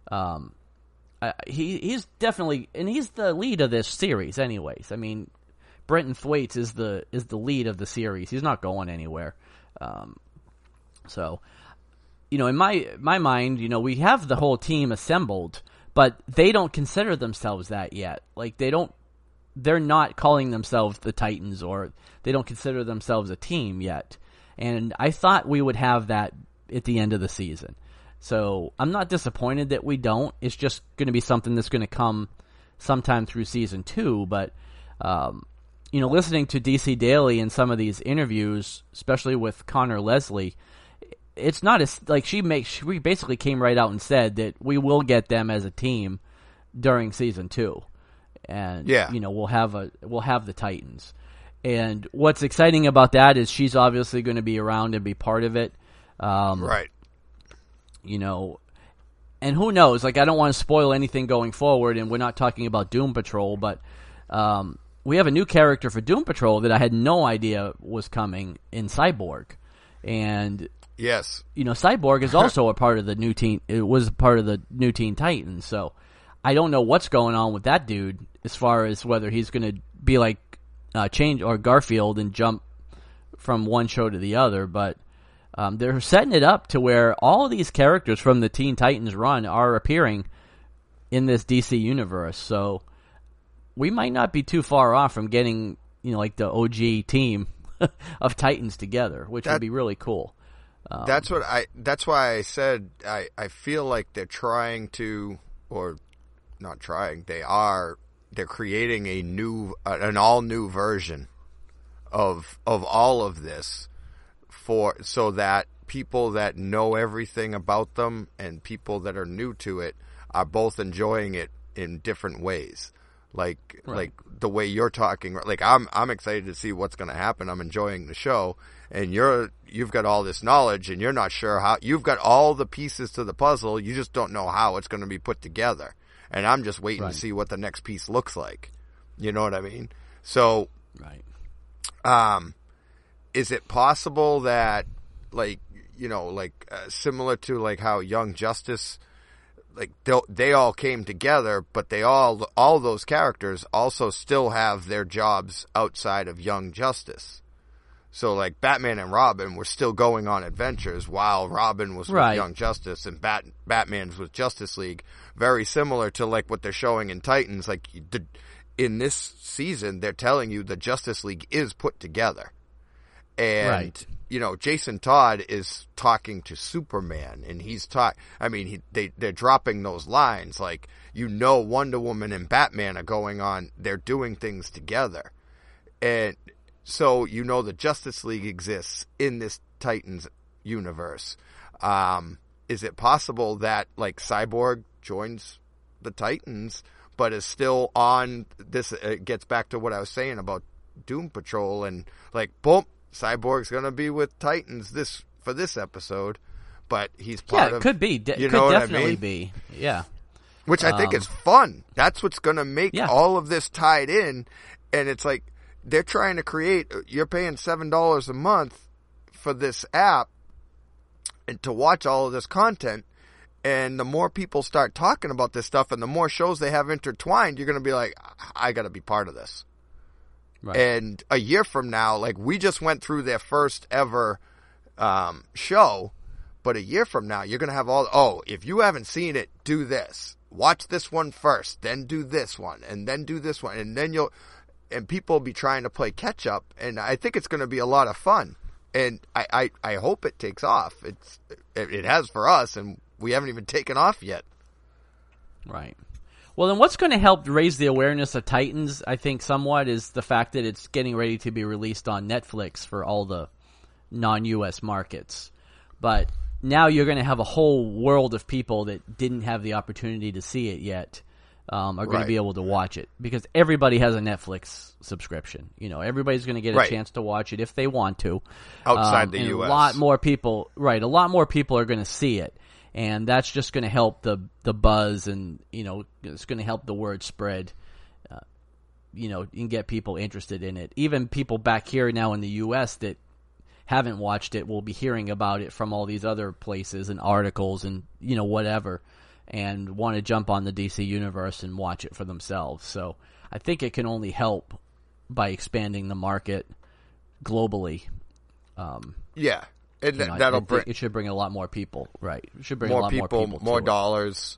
he's definitely, and he's the lead of this series anyways. I mean, Brenton Thwaites is the lead of the series. He's not going anywhere. So, in my mind, we have the whole team assembled, but they don't consider themselves that yet. Like, they're not calling themselves the Titans, or they don't consider themselves a team yet. And I thought we would have that at the end of the season. So I'm not disappointed that we don't. It's just going to be something that's going to come sometime through season 2, but listening to DC Daily and some of these interviews, especially with Connor Leslie, it's not as like she basically came right out and said that we will get them as a team during season 2, and we'll have the Titans. And what's exciting about that is she's obviously going to be around and be part of it, right? And who knows? Like, I don't want to spoil anything going forward, and we're not talking about Doom Patrol, but we have a new character for Doom Patrol that I had no idea was coming in Cyborg. And yes, Cyborg is also a part of the new teen. It was part of the New Teen Titans. So I don't know what's going on with that dude as far as whether he's going to be like Change or Garfield and jump from one show to the other. But they're setting it up to where all of these characters from the Teen Titans run are appearing in this DC universe. So we might not be too far off from getting, like the OG team of Titans together, which would be really cool. That's why I said I feel like they're trying to, or not trying, they're creating an all new version of all of this so that people that know everything about them and people that are new to it are both enjoying it in different ways. Like the way you're talking, like I'm excited to see what's going to happen. I'm enjoying the show, and you've got all this knowledge, and you're not sure how. You've got all the pieces to the puzzle. You just don't know how it's going to be put together. And I'm just waiting to see what the next piece looks like. You know what I mean? So, is it possible that, similar to like how Young Justice, like they all came together, but all those characters also still have their jobs outside of Young Justice. So like Batman and Robin were still going on adventures while Robin was with Young Justice and Batman's with Justice League. Very similar to like what they're showing in Titans. Like in this season, they're telling you the Justice League is put together. And, Jason Todd is talking to Superman, and they're dropping those lines like, Wonder Woman and Batman are going on, they're doing things together. And so, the Justice League exists in this Titans universe. Is it possible that, like, Cyborg joins the Titans, but is still on this? It gets back to what I was saying about Doom Patrol, and, like, boom, Cyborg's going to be with Titans for this episode, but he's part of... Yeah, it could be. Could definitely be. Yeah. Which I think is fun. That's what's going to make all of this tied in, and it's like, they're trying to create. You're paying $7 a month for this app and to watch all of this content. And the more people start talking about this stuff and the more shows they have intertwined, you're going to be like, I got to be part of this. Right. And a year from now, like, we just went through their first ever show, but a year from now, you're going to have if you haven't seen it, do this. Watch this one first, then do this one, and then do this one. And then and people will be trying to play catch up. And I think it's going to be a lot of fun. And I hope it takes off. It has for us, and we haven't even taken off yet. Right. Well, then what's going to help raise the awareness of Titans, I think, somewhat, is the fact that it's getting ready to be released on Netflix for all the non-U.S. markets. But now you're going to have a whole world of people that didn't have the opportunity to see it yet are going to be able to watch it. Because everybody has a Netflix subscription. You know, everybody's going to get a chance to watch it if they want to. Outside the U.S. A lot more people are going to see it. And that's just going to help the buzz, and it's going to help the word spread, and get people interested in it. Even people back here now in the U.S. that haven't watched it will be hearing about it from all these other places and articles and whatever, and want to jump on the DC universe and watch it for themselves. So I think it can only help by expanding the market globally. Yeah. It should bring a lot more people, right? It should bring a lot more people, more dollars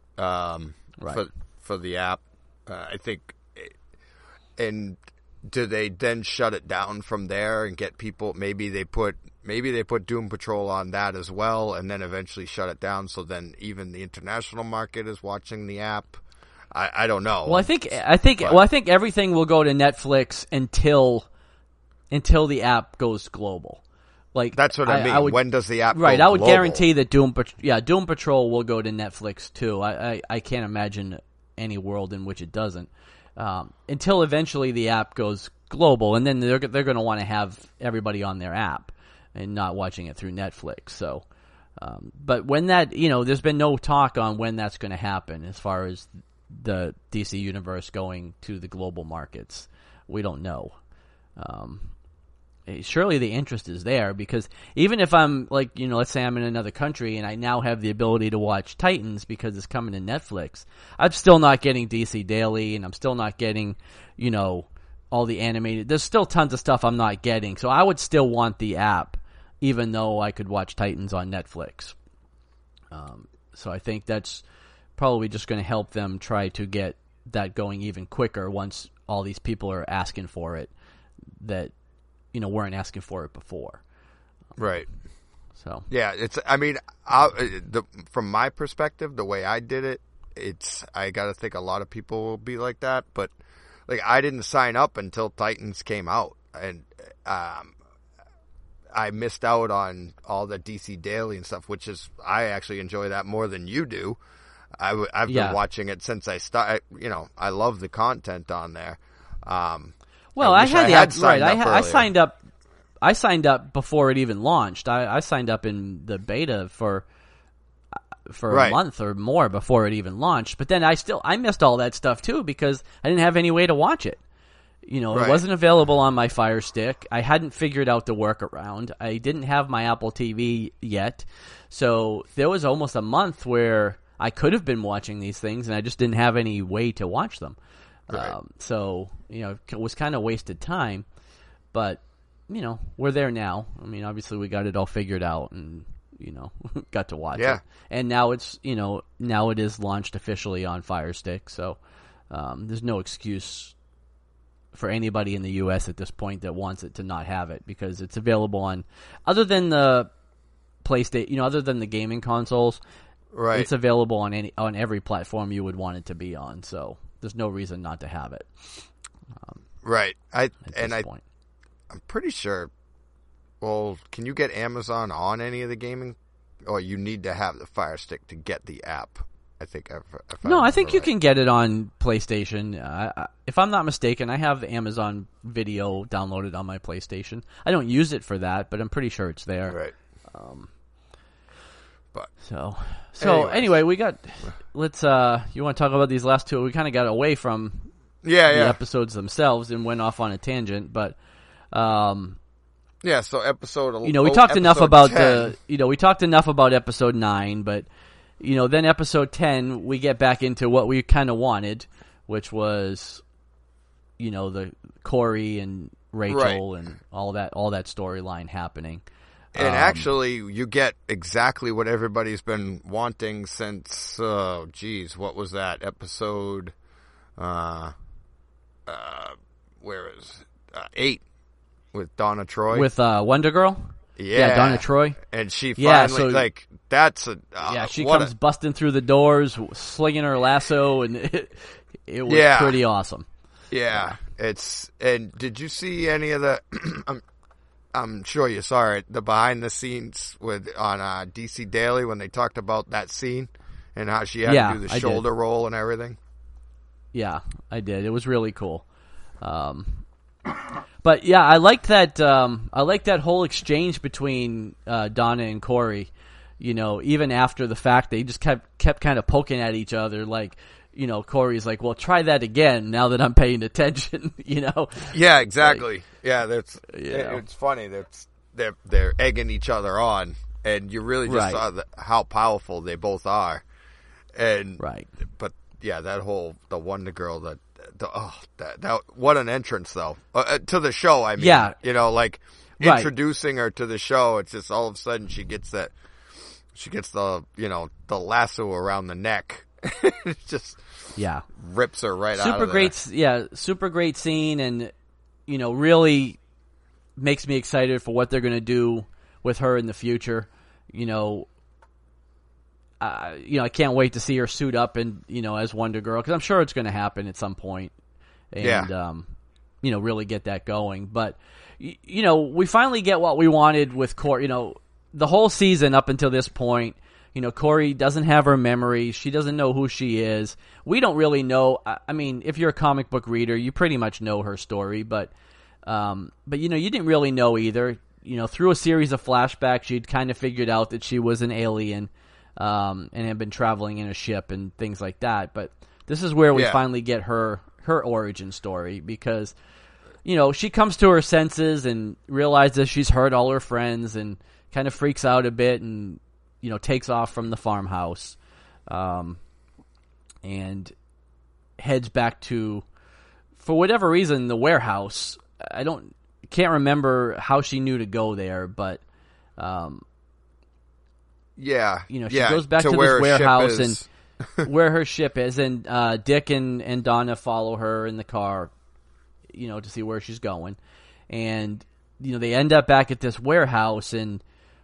for the app. I think. And do they then shut it down from there and get people? Maybe they put Doom Patrol on that as well, and then eventually shut it down. So then even the international market is watching the app. I don't know. Well, I think everything will go to Netflix until the app goes global. Like, that's what I mean. When does the app go global? I would guarantee that Doom Patrol will go to Netflix too. I can't imagine any world in which it doesn't. Until eventually the app goes global, and then they're going to want to have everybody on their app and not watching it through Netflix. So, but when that, there's been no talk on when that's going to happen as far as the DC universe going to the global markets. We don't know. Surely the interest is there, because even if I'm like, let's say I'm in another country and I now have the ability to watch Titans because it's coming to Netflix, I'm still not getting DC Daily, and I'm still not getting, all the animated. There's still tons of stuff I'm not getting. So I would still want the app, even though I could watch Titans on Netflix. So I think that's probably just going to help them try to get that going even quicker once all these people are asking for it that weren't asking for it before. Right. So yeah, from my perspective, the way I did it, I got to think a lot of people will be like that, but like, I didn't sign up until Titans came out, and I missed out on all the DC Daily and stuff, which is, I actually enjoy that more than you do. I've been watching it since I started. I love the content on there. Well, I signed up. I signed up before it even launched. I signed up in the beta for a month or more before it even launched. But then I missed all that stuff too, because I didn't have any way to watch it. It wasn't available on my Fire Stick. I hadn't figured out the workaround. I didn't have my Apple TV yet. So there was almost a month where I could have been watching these things, and I just didn't have any way to watch them. Right. So, it was kind of wasted time, but, we're there now. I mean, obviously we got it all figured out and, got to watch it. And now now it is launched officially on Fire Stick. So, there's no excuse for anybody in the U.S. at this point that wants it to not have it, because it's available on, other than the PlayStation, other than the gaming consoles, right? It's available on every platform you would want it to be on. So there's no reason not to have it. Right. I'm point. pretty sure. Well, can you get Amazon on any of the gaming? Or you need to have the Fire Stick to get the app? I think. I think you can get it on PlayStation. If I'm not mistaken, I have Amazon Video downloaded on my PlayStation. I don't use it for that, but I'm pretty sure it's there. Right. So anyway, we got. Let's. You want to talk about these last two? We kind of got away from the episodes themselves and went off on a tangent, but so episode we talked enough about 10. we talked enough about episode 9, but then episode 10 we get back into what we kind of wanted, which was the Corey and Rachel and all that storyline happening. And actually, you get exactly what everybody's been wanting since, what was that episode? Where is 8 with Donna Troy? With Wonder Girl? Yeah, Donna Troy. And she finally, that's a... she comes busting through the doors, slinging her lasso, and it was pretty awesome. Yeah, and did you see any of the... I'm sure you saw it, the behind the scenes on DC Daily when they talked about that scene and how she had to do the shoulder roll and everything. Yeah, I did. It was really cool. But yeah, I liked that. I liked that whole exchange between Donna and Corey. Even after the fact, they just kept kind of poking at each other. Like, Corey's like, "Well, try that again." Now that I'm paying attention, Yeah, exactly. It's funny that they're egging each other on, and you really just saw how powerful they both are. And but yeah, the Wonder Girl, that what an entrance though to the show. I mean, introducing her to the show. It's just all of a sudden she gets the the lasso around the neck. It just rips her right out of there. Super great scene, and really makes me excited for what they're going to do with her in the future. I can't wait to see her suit up and as Wonder Girl, because I'm sure it's going to happen at some point, and really get that going. But we finally get what we wanted with Corey. The whole season up until this point, Corey doesn't have her memory. She doesn't know who she is. We don't really know. I mean, if you're a comic book reader, you pretty much know her story, but you didn't really know either. Through a series of flashbacks, you'd kind of figured out that she was an alien. And had been traveling in a ship and things like that. But this is where we finally get her origin story, because, she comes to her senses and realizes she's hurt all her friends and kind of freaks out a bit and, takes off from the farmhouse, and heads back to, for whatever reason, the warehouse. Can't remember how she knew to go there, but, she goes back to this warehouse and where her ship is, and Dick and Donna follow her in the car, to see where she's going, and they end up back at this warehouse, and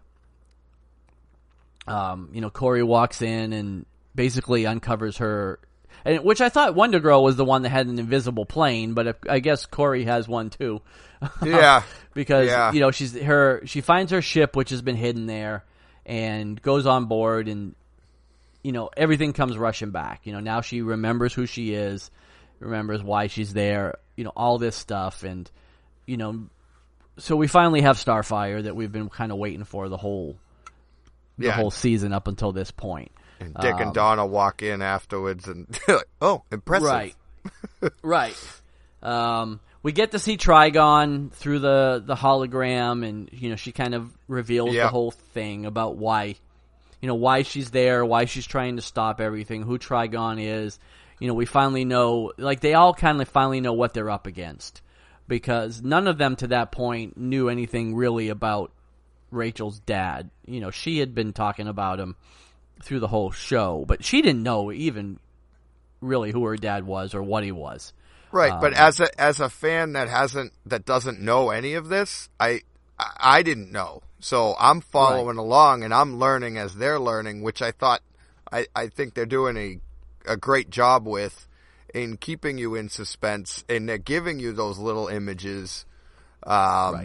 Corey walks in and basically uncovers her, and which I thought Wonder Girl was the one that had an invisible plane, but I guess Corey has one too. Yeah, because she finds her ship, which has been hidden there, and goes on board, and everything comes rushing back. Now she remembers who she is, remembers why she's there, all this stuff, and so we finally have Starfire that we've been kind of waiting for the whole season up until this point. And Dick and Donna walk in afterwards, and they're like, "Oh, impressive!" Right. We get to see Trigon through the hologram, and she kind of reveals the whole thing about why she's there, why she's trying to stop everything, who Trigon is. We finally know, they all kind of finally know what they're up against, because none of them to that point knew anything really about Rachel's dad. She had been talking about him through the whole show, but she didn't know even really who her dad was or what he was. Right, but as a fan that doesn't know any of this, I didn't know. So I'm following along, and I'm learning as they're learning, which I think they're doing a great job with, in keeping you in suspense, and they're giving you those little images, and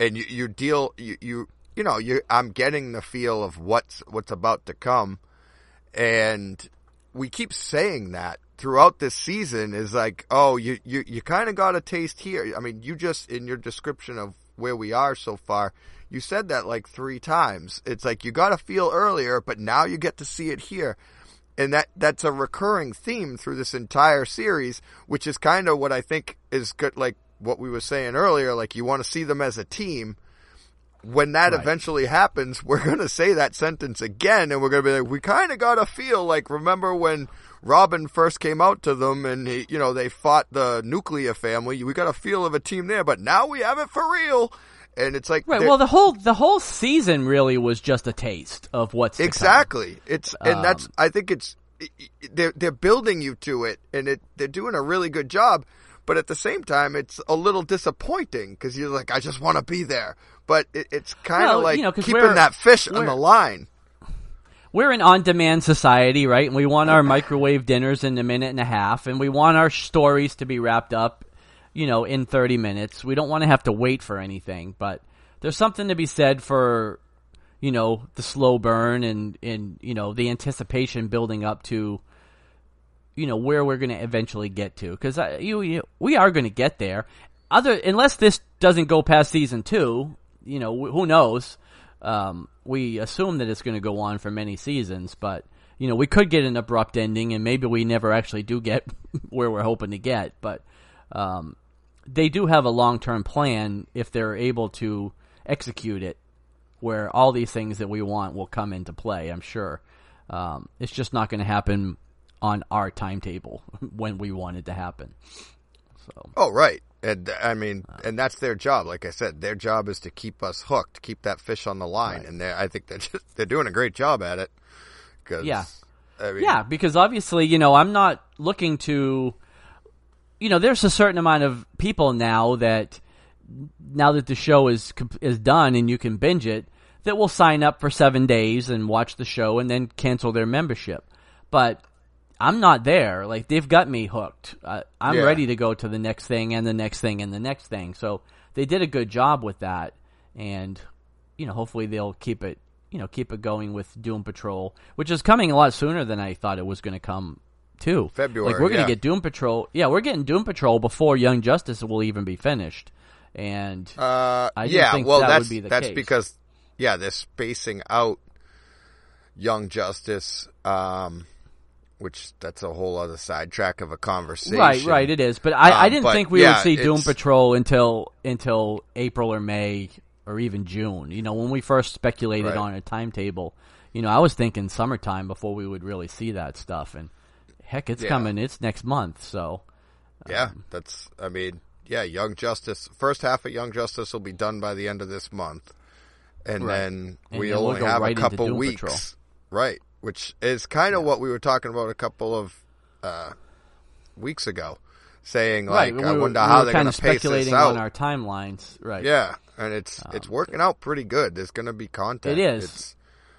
I'm getting the feel of what's about to come, and we keep saying that throughout this season, is like, oh, you kind of got a taste here. I mean, you just, in your description of where we are so far, you said that like 3 times. It's like you got to feel earlier, but now you get to see it here. And that's a recurring theme through this entire series, which is kind of what I think is good, like what we were saying earlier, like you want to see them as a team. When that eventually happens, we're going to say that sentence again, and we're going to be like, we kind of got to feel like, remember when Robin first came out to them and they fought the nuclear family, we got a feel of a team there, but now we have it for real. And it's like, right. Well, the whole season really was just a taste of what's to exactly. come. And that's, I think they're building you to it, and they're doing a really good job. But at the same time, it's a little disappointing because you're like, I just want to be there. But it's kind of like keeping that fish on the line. We're an on-demand society, right? And we want our microwave dinners in a minute and a half, and we want our stories to be wrapped up, in 30 minutes. We don't want to have to wait for anything. But there's something to be said for, the slow burn and the anticipation building up to, where we're going to eventually get to. Because we are going to get there. Unless this doesn't go past season 2, who knows? We assume that it's going to go on for many seasons, but, we could get an abrupt ending, and maybe we never actually do get where we're hoping to get. But they do have a long-term plan if they're able to execute it, where all these things that we want will come into play, I'm sure. It's just not going to happen on our timetable when we want it to happen. So. Oh, right. And I mean, and that's their job. Like I said, their job is to keep us hooked, keep that fish on the line. Right. And I think they're doing a great job at it. Because obviously, I'm not looking to, there's a certain amount of people now that the show is done and you can binge it, that will sign up for 7 days and watch the show and then cancel their membership. But I'm not there. Like, they've got me hooked. I'm ready to go to the next thing and the next thing and the next thing. So they did a good job with that, and hopefully they'll keep it going with Doom Patrol, which is coming a lot sooner than I thought it was going to come too. February. Like, we're going to get Doom Patrol. Yeah, we're getting Doom Patrol before Young Justice will even be finished. And I didn't think that would be the case. That's because they're spacing out Young Justice. Which that's a whole other sidetrack of a conversation. Right, it is. But I didn't think we would see Doom Patrol until April or May or even June. When we first speculated on a timetable, I was thinking summertime before we would really see that stuff. And heck, it's coming. It's next month. So Young Justice. First half of Young Justice will be done by the end of this month, and then we only have a couple weeks. Patrol. Right. Which is kind of what we were talking about a couple of weeks ago, saying like, I wonder how they're going to pace this out. Speculating on our timelines, right? Yeah, and it's working out pretty good. There's going to be content. It is.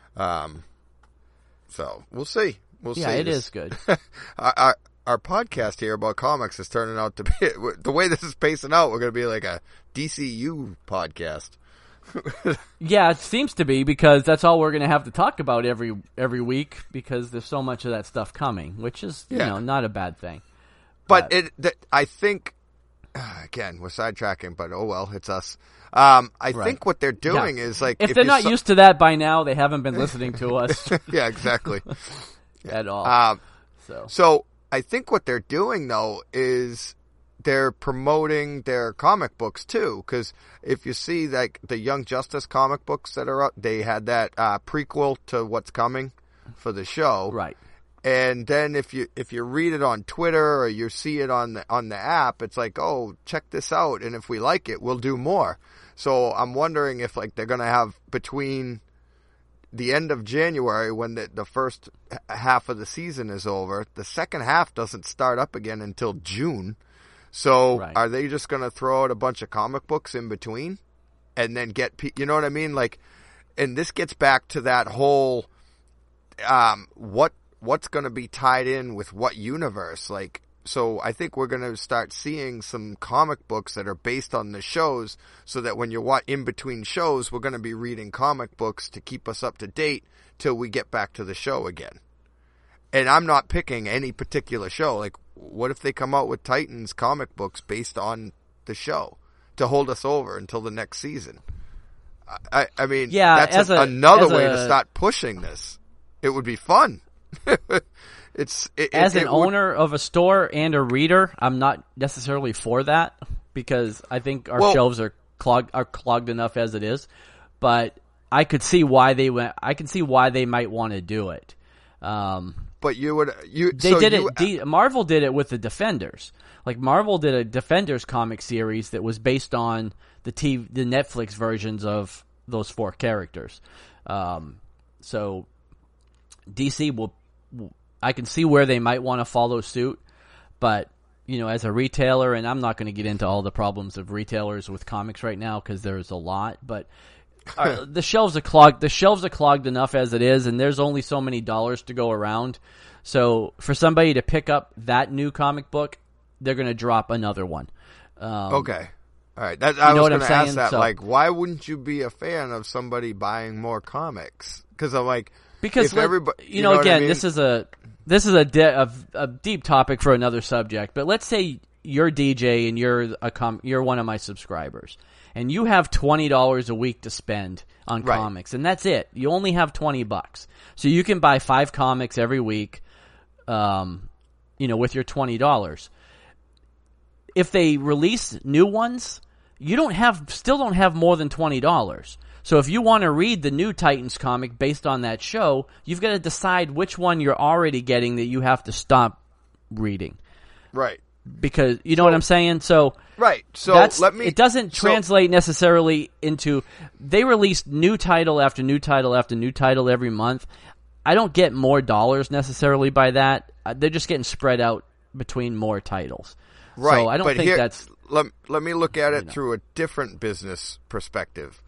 So we'll see. Yeah, it is good. Our podcast here about comics is turning out to be the way this is pacing out. We're going to be like a DCU podcast. Yeah, it seems to be, because that's all we're going to have to talk about every week, because there's so much of that stuff coming, which is not a bad thing. But I think again, we're sidetracking, but oh well, it's us. I think what they're doing is like, if they're not used to that by now, they haven't been listening to us. Yeah, exactly. At all. So I think what they're doing though is they're promoting their comic books too, because if you see like the Young Justice comic books that are up, they had that prequel to what's coming for the show, right? And then if you read it on Twitter or you see it on the app, it's like, oh, check this out, and if we like it, we'll do more. So I'm wondering if like they're gonna have between the end of January, when the first half of the season is over, the second half doesn't start up again until June. So Are they just going to throw out a bunch of comic books in between and then get, you know what I mean? Like, and this gets back to that whole, what's going to be tied in with what universe? Like, so I think we're going to start seeing some comic books that are based on the shows, so that when you're in between shows, we're going to be reading comic books to keep us up to date till we get back to the show again. And I'm not picking any particular show. Like, what if they come out with Titans comic books based on the show to hold us over until the next season? I mean, that's another way to start pushing this. It would be fun. As an owner of a store and a reader, I'm not necessarily for that because I think our shelves are clogged enough as it is. But I could see why they went. I can see why they might want to do it. But Marvel did it with the Defenders. Like Marvel did a Defenders comic series that was based on the Netflix versions of those 4 characters. So DC will. I can see where they might want to follow suit, but as a retailer, and I'm not going to get into all the problems of retailers with comics right now because there's a lot, but the shelves are clogged. The shelves are clogged enough as it is, and there's only so many dollars to go around. So for somebody to pick up that new comic book, they're going to drop another one. Okay. All right. I was going to ask that. So, why wouldn't you be a fan of somebody buying more comics? Because I'm like, because everybody, again, I mean? This is a deep topic for another subject. But let's say you're DJ and you're one of my subscribers, and you have $20 a week to spend on comics, and that's it. You only have $20, so you can buy 5 comics every week. With your $20. If they release new ones, you still don't have more than $20. So if you want to read the new Titans comic based on that show, you've got to decide which one you're already getting that you have to stop reading. Right. Because you know what I'm saying? So right. So it doesn't translate necessarily into they release new title after new title after new title every month. I don't get more dollars necessarily by that. They're just getting spread out between more titles. Right. So I don't think that's let me look at it through a different business perspective.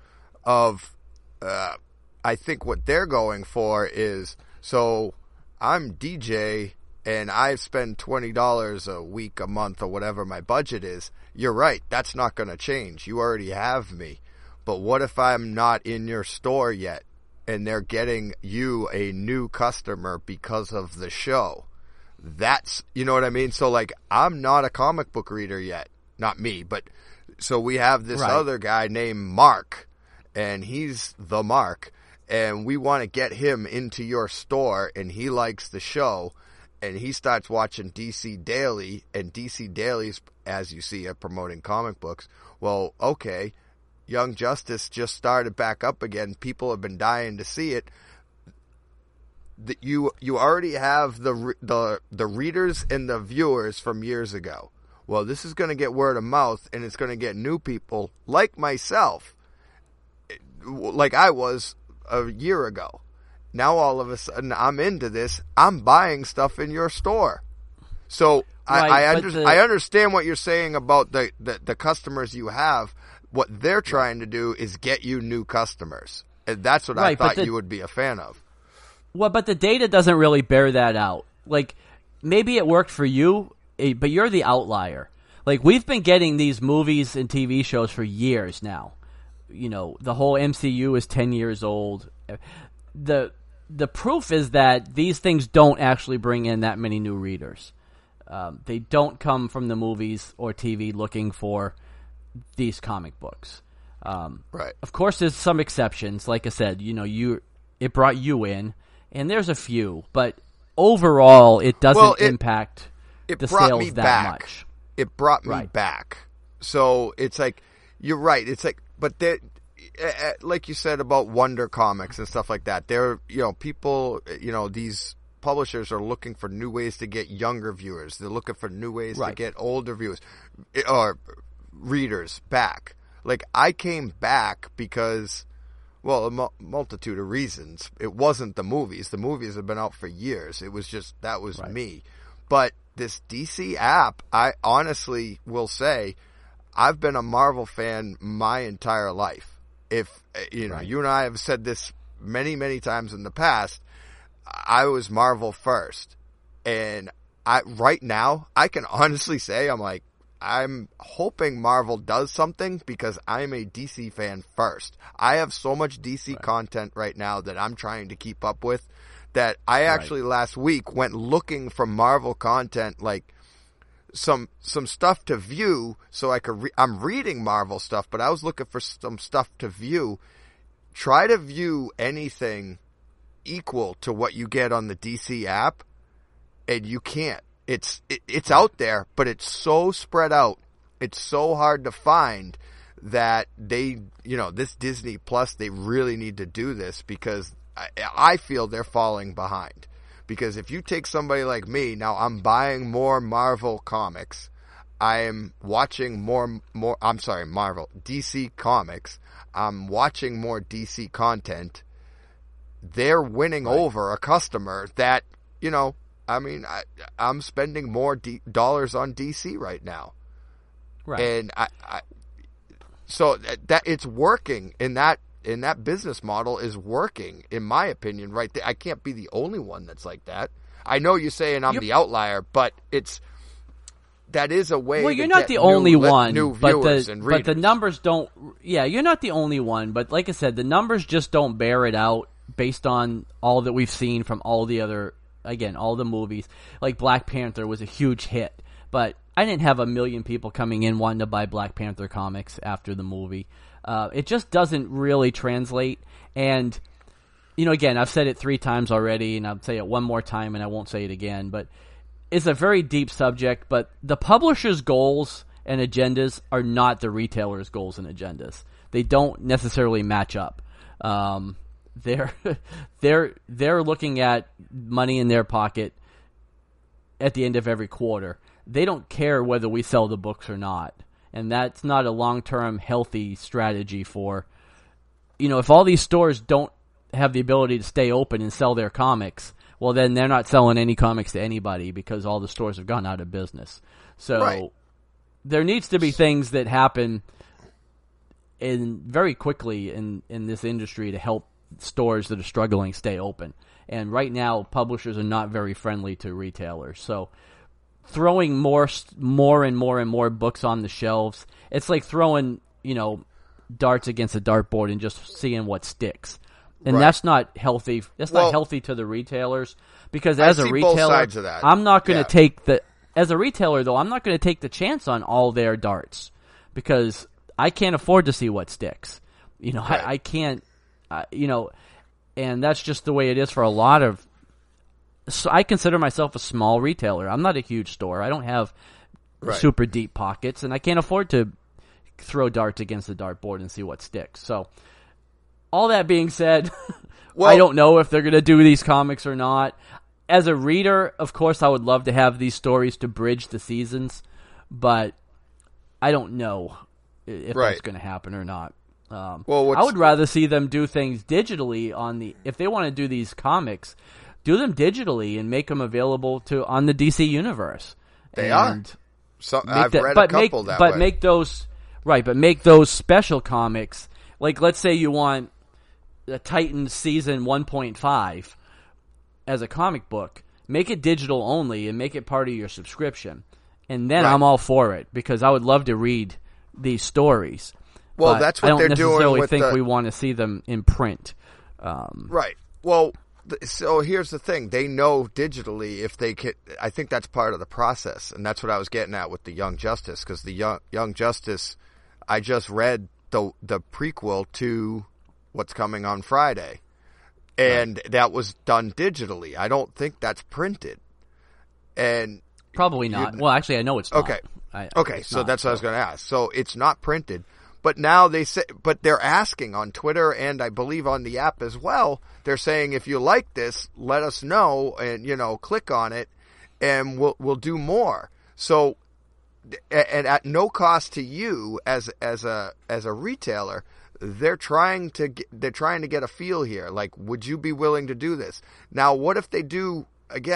I think what they're going for is, so I'm DJ and I spend $20 a week, a month, or whatever my budget is. You're right. That's not going to change. You already have me. But what if I'm not in your store yet and they're getting you a new customer because of the show? That's, you know what I mean? So I'm not a comic book reader yet. Not me, but so we have this other guy named Mark. And he's the Mark, and we want to get him into your store, and he likes the show, and he starts watching DC Daily, and DC Daily's, as you see, are promoting comic books. Well, okay, Young Justice just started back up again. People have been dying to see it. You already have the readers and the viewers from years ago. Well, this is going to get word of mouth, and it's going to get new people like myself. Like I was a year ago. Now all of a sudden I'm into this. I'm buying stuff in your store. So I understand what you're saying about the customers you have. What they're trying to do is get you new customers. And that's what I thought you would be a fan of. Well, but the data doesn't really bear that out. Maybe it worked for you, but you're the outlier. We've been getting these movies and TV shows for years now. The whole MCU is 10 years old. The proof is that these things don't actually bring in that many new readers. They don't come from the movies or TV looking for these comic books. Right. Of course, there's some exceptions. Like I said, it brought you in, and there's a few, but overall, it doesn't impact the sales that much. It brought me back. So it's you're right. It's but like you said about Wonder Comics and stuff like that, people, these publishers are looking for new ways to get younger viewers. They're looking for new ways to get older viewers or readers back. I came back because, well, a multitude of reasons. It wasn't the movies. The movies have been out for years. It was just, that was me. But this DC app, I honestly will say, I've been a Marvel fan my entire life. If, you and I have said this many, many times in the past, I was Marvel first. And right now, I can honestly say, I'm hoping Marvel does something because I'm a DC fan first. I have so much DC content right now that I'm trying to keep up with that I actually last week went looking for Marvel content, some stuff to view so I could I'm reading Marvel stuff, but I was looking for some stuff to view. Try to view anything equal to what you get on the DC app, and you can't. It's out there, but it's so spread out. It's so hard to find that this Disney Plus, they really need to do this, because I feel they're falling behind. Because if you take somebody like me, now I'm buying more Marvel comics. I am watching DC comics. I'm watching more DC content. They're winning over a customer that, I'm spending more dollars on DC right now. Right. And so that it's working in that business model is working, in my opinion, right there. I can't be the only one that's like that. I know you're saying I'm the outlier, but that is a way. Well, you're to not get the only one, new but viewers and readers. But the numbers don't. Yeah, you're not the only one, but like I said, the numbers just don't bear it out based on all that we've seen from all the movies. Like Black Panther was a huge hit, but I didn't have 1 million people coming in wanting to buy Black Panther comics after the movie. It just doesn't really translate. And, again, I've said it 3 times already, and I'll say it one more time, and I won't say it again. But it's a very deep subject, but the publisher's goals and agendas are not the retailer's goals and agendas. They don't necessarily match up. They're looking at money in their pocket at the end of every quarter. They don't care whether we sell the books or not. And that's not a long-term healthy strategy for, if all these stores don't have the ability to stay open and sell their comics, well, then they're not selling any comics to anybody because all the stores have gone out of business. So there needs to be things that happen very quickly in this industry to help stores that are struggling stay open. And right now, publishers are not very friendly to retailers. So throwing more and more books on the shelves, it's like throwing, darts against a dartboard and just seeing what sticks. And that's not healthy. That's not healthy to the retailers, because as a retailer, both sides of that. I'm not going to take as a retailer though, I'm not going to take the chance on all their darts, because I can't afford to see what sticks. I can't, and that's just the way it is for a lot of. So I consider myself a small retailer. I'm not a huge store. I don't have super deep pockets, and I can't afford to throw darts against the dartboard and see what sticks. So, all that being said, I don't know if they're going to do these comics or not. As a reader, of course, I would love to have these stories to bridge the seasons, but I don't know if that's going to happen or not. I would rather see them do things digitally if they want to do these comics. Do them digitally and make them available on the DC universe. They are. So I've read a couple that way. But make those But make those special comics. Like, let's say you want the Titans season 1.5 as a comic book. Make it digital only and make it part of your subscription, and then I'm all for it, because I would love to read these stories. Well, that's what they're doing. I don't necessarily think we want to see them in print. Right. Well. So here's the thing. They know digitally if they can. I think that's part of the process, and that's what I was getting at with the Young Justice, because the Young Justice, I just read the prequel to what's coming on Friday, and that was done digitally. I don't think that's printed, and probably not. Well, actually, I know it's not. Okay. So that's what I was going to ask. So it's not printed. But now they're asking on Twitter, and I believe on the app as well. They're saying, if you like this, let us know, and click on it, and we'll do more. So, and at no cost to you as a retailer, they're trying to get a feel here. Like, would you be willing to do this? Now, what if they do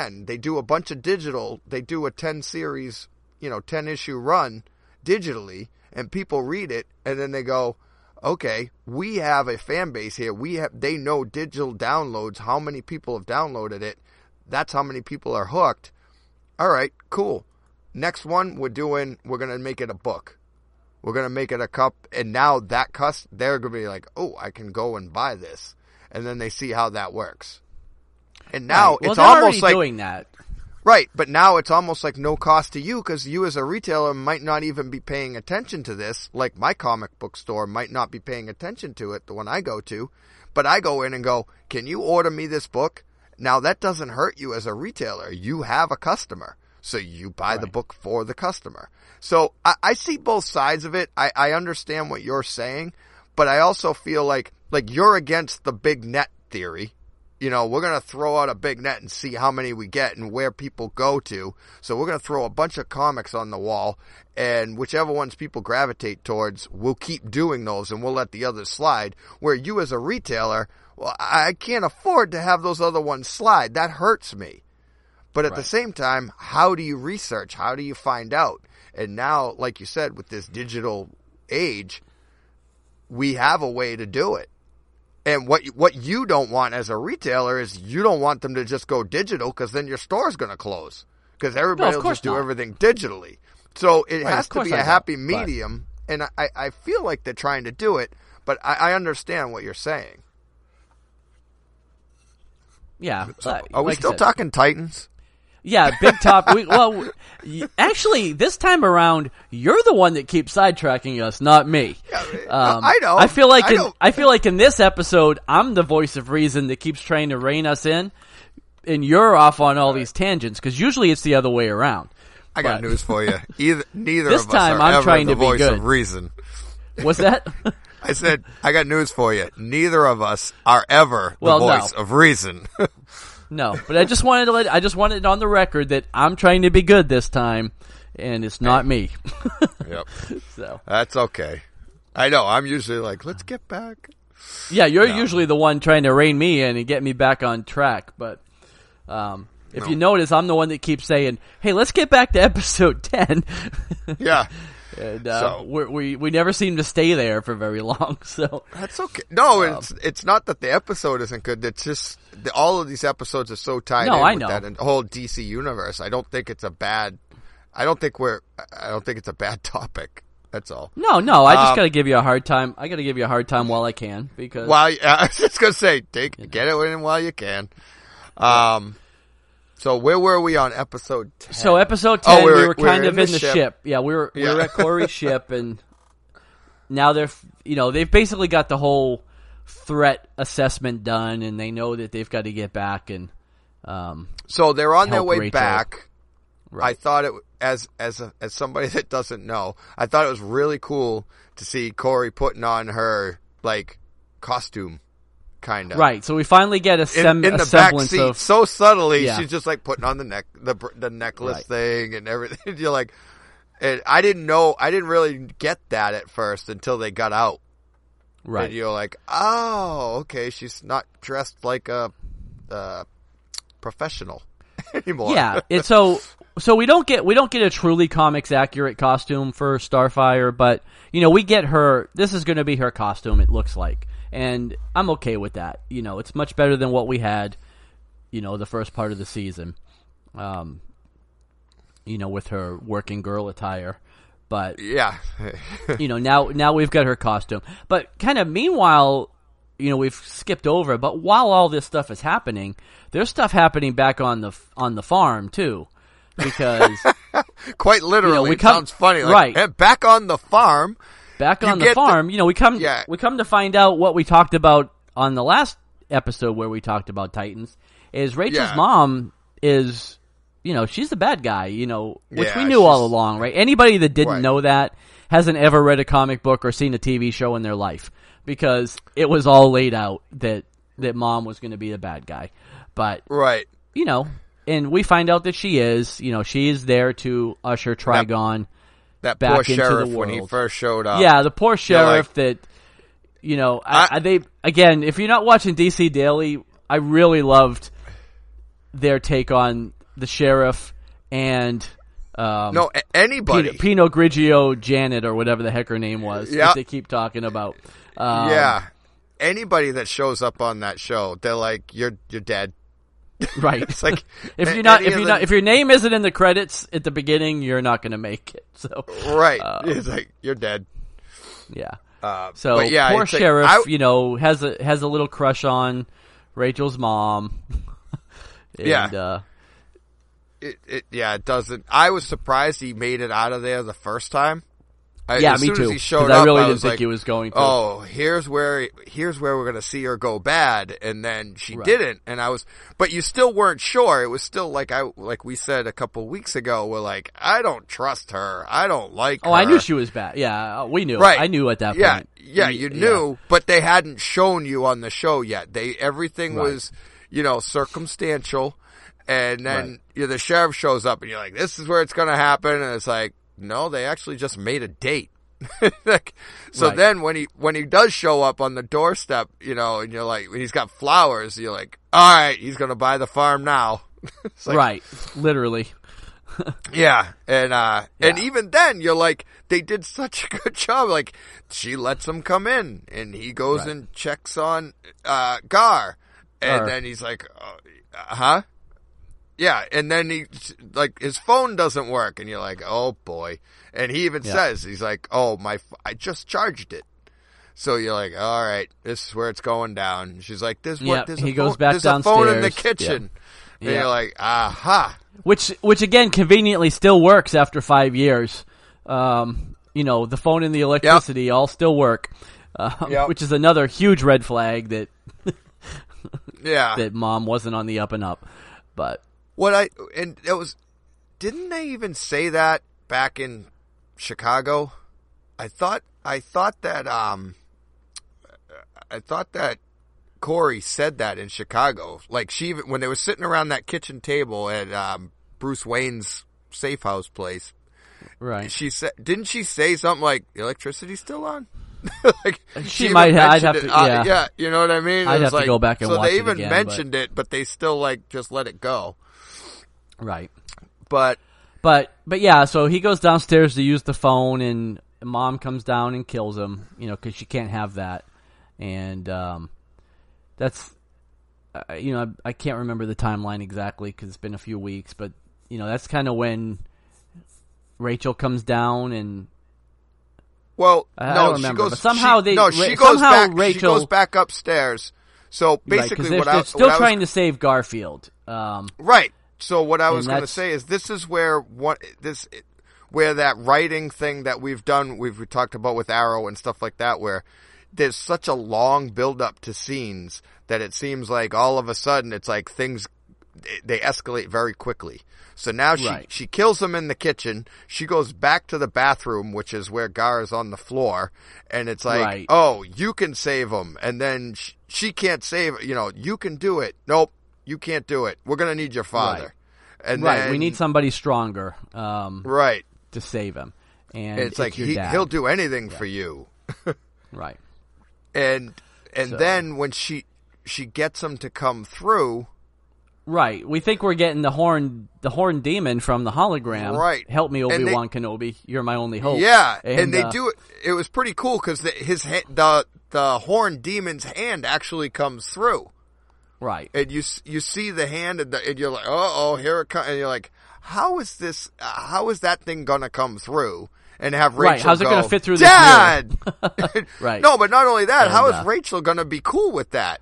a bunch of digital? They do a 10 series, 10 issue run digitally. And people read it, and then they go, okay, we have a fan base here. They know digital downloads, how many people have downloaded it. That's how many people are hooked. All right, cool. Next one we're going to make it a book. We're going to make it a cup. And now they're going to be like, oh, I can go and buy this. And then they see how that works. And now it's almost like doing that. Right, but now it's almost like no cost to you because you as a retailer might not even be paying attention to this, like my comic book store might not be paying attention to it, the one I go to, but I go in and go, can you order me this book? Now that doesn't hurt you as a retailer. You have a customer, so you buy the book for the customer. So I see both sides of it. I understand what you're saying, but I also feel like you're against the big net theory. You know, we're going to throw out a big net and see how many we get and where people go to. So we're going to throw a bunch of comics on the wall, and whichever ones people gravitate towards, we'll keep doing those and we'll let the others slide. Where you as a retailer, well, I can't afford to have those other ones slide. That hurts me. But at the same time, how do you research? How do you find out? And now, like you said, with this digital age, we have a way to do it. And what you don't want as a retailer is you don't want them to just go digital because then your store's going to close because everybody will just do everything digitally. So it has to be a happy medium, and I feel like they're trying to do it, but I understand what you're saying. Yeah. So are we still talking Titans? Yeah, big top. Actually, this time around, you're the one that keeps sidetracking us, not me. I know. I feel like in this episode, I'm the voice of reason that keeps trying to rein us in, and you're off on all these tangents because usually it's the other way around. I got news for you. Neither this of us time are I'm ever trying the to be voice good. of reason. What's that? I said I got news for you. Neither of us are ever the voice of reason. No, but I just wanted it on the record that I'm trying to be good this time, and it's not me. Yep. So that's okay. I know. I'm usually like, let's get back. Yeah, you're usually the one trying to rein me in and get me back on track. But if you notice, I'm the one that keeps saying, "Hey, let's get back to episode 10." Yeah. And we never seem to stay there for very long, so that's okay. No, it's not that the episode isn't good. It's just all of these episodes are so tied in with that and the whole DC universe. I don't think it's a bad. I don't think it's a bad topic. That's all. No. I just got to give you a hard time. I got to give you a hard time while I can because. I was just gonna say, get it in while you can. So where were we on episode 10? So episode 10, we were kind of in the ship. Yeah, we were at Corey's ship, and now they've basically got the whole threat assessment done, and they know that they've got to get back and. So they're on their way Rachel. back. Right. I thought it as somebody that doesn't know, I thought it was really cool to see Corey putting on her like costume. Kind of. Right, so we finally get a in the back seat, of so subtly. She's just like putting on the necklace thing and everything. You're like, and I didn't really get that at first until they got out. Right, and you're like, oh, okay, she's not dressed like a professional anymore. Yeah, it's so we don't get a truly comics accurate costume for Starfire, but we get her. This is going to be her costume. It looks like. And I'm okay with that. It's much better than what we had, the first part of the season, with her working girl attire. But, yeah, now we've got her costume. But kind of meanwhile, we've skipped over it. But while all this stuff is happening, there's stuff happening back on the farm, too. Because, quite literally, it sounds funny. Like, right. Hey, back on the farm. Back on the farm, we come to find out what we talked about on the last episode where we talked about Titans is Rachel's mom is, she's the bad guy, which we knew all along, right? Anybody that didn't know that hasn't ever read a comic book or seen a TV show in their life because it was all laid out that mom was going to be the bad guy. But, and we find out that she is, she is there to usher Trigon that back poor into sheriff the world. When he first showed up. Yeah, the poor sheriff they, again, if you're not watching DC Daily, I really loved their take on the sheriff and anybody. Pinot Grigio Janet or whatever the heck her name was that they keep talking about. Anybody that shows up on that show, they're like, you're dead. Right. It's like if your name isn't in the credits at the beginning, you're not going to make it. So right. It's like you're dead. Yeah. Poor sheriff, has a little crush on Rachel's mom. And, it doesn't. I was surprised he made it out of there the first time. Yeah, me too. As he showed I up, really I didn't was think like, he was going to. oh, here's where we're going to see her go bad. And then she didn't. And but you still weren't sure. It was still like we said a couple weeks ago, we're like, I don't trust her. I don't like her. Oh, I knew she was bad. Yeah, we knew. Right. I knew at that point. Yeah, you knew, but they hadn't shown you on the show yet. Everything was, circumstantial. And then the sheriff shows up and you're like, this is where it's going to happen. And it's like, no, they actually just made a date. Then when he does show up on the doorstep, and you're like, when he's got flowers, you're like, all right, he's going to buy the farm now. Right. Literally. Yeah. And even then you're like, they did such a good job. Like she lets him come in and he goes and checks on, Gar. And then he's like, huh? Yeah, and then his phone doesn't work, and you're like, oh boy. And he even says, he's like, oh, I just charged it. So you're like, all right, this is where it's going down. And she's like, there's a phone in the kitchen. And you're like, aha. Which again, conveniently still works after 5 years. The phone and the electricity all still work. Which is another huge red flag that, that Mom wasn't on the up and up. But. Didn't they even say that back in Chicago? I thought that Corey said that in Chicago. Like when they were sitting around that kitchen table at Bruce Wayne's safe house place. Right. Didn't she say something like the electricity's still on? Like she might have. I'd have to. Yeah, you know what I mean? I'd have to go back and watch it again. So they even mentioned it, but they still just let it go. Right. But yeah, so he goes downstairs to use the phone and Mom comes down and kills him, because she can't have that. And, that's, I can't remember the timeline exactly because it's been a few weeks, but, that's kind of when Rachel comes down and. Well, I don't remember, but somehow she goes back upstairs. So basically they're still trying to save Garfield. Right. So what I was going to say is this is where that writing thing that we've done, we've talked about with Arrow and stuff like that, where there's such a long build up to scenes that it seems like all of a sudden it's like things, they escalate very quickly. So now she kills him in the kitchen. She goes back to the bathroom, which is where Gar is on the floor. And it's like, oh, you can save him. And then she can't save, you can do it. Nope. You can't do it. We're going to need your father. Right. And then, we need somebody stronger to save him. And it's like he'll do anything for you. Right. And then when she gets him to come through. Right. We think we're getting the horn demon from the hologram. Right. Help me, Obi-Wan Kenobi. You're my only hope. Yeah. And they do it. It was pretty cool because the horn demon's hand actually comes through. Right. And you see the hand and you're like, oh, here it comes. And you're like, how is that thing going to come through? And have Rachel how's it going to fit through Dad! This mirror? Right. No, but not only that, how is Rachel going to be cool with that?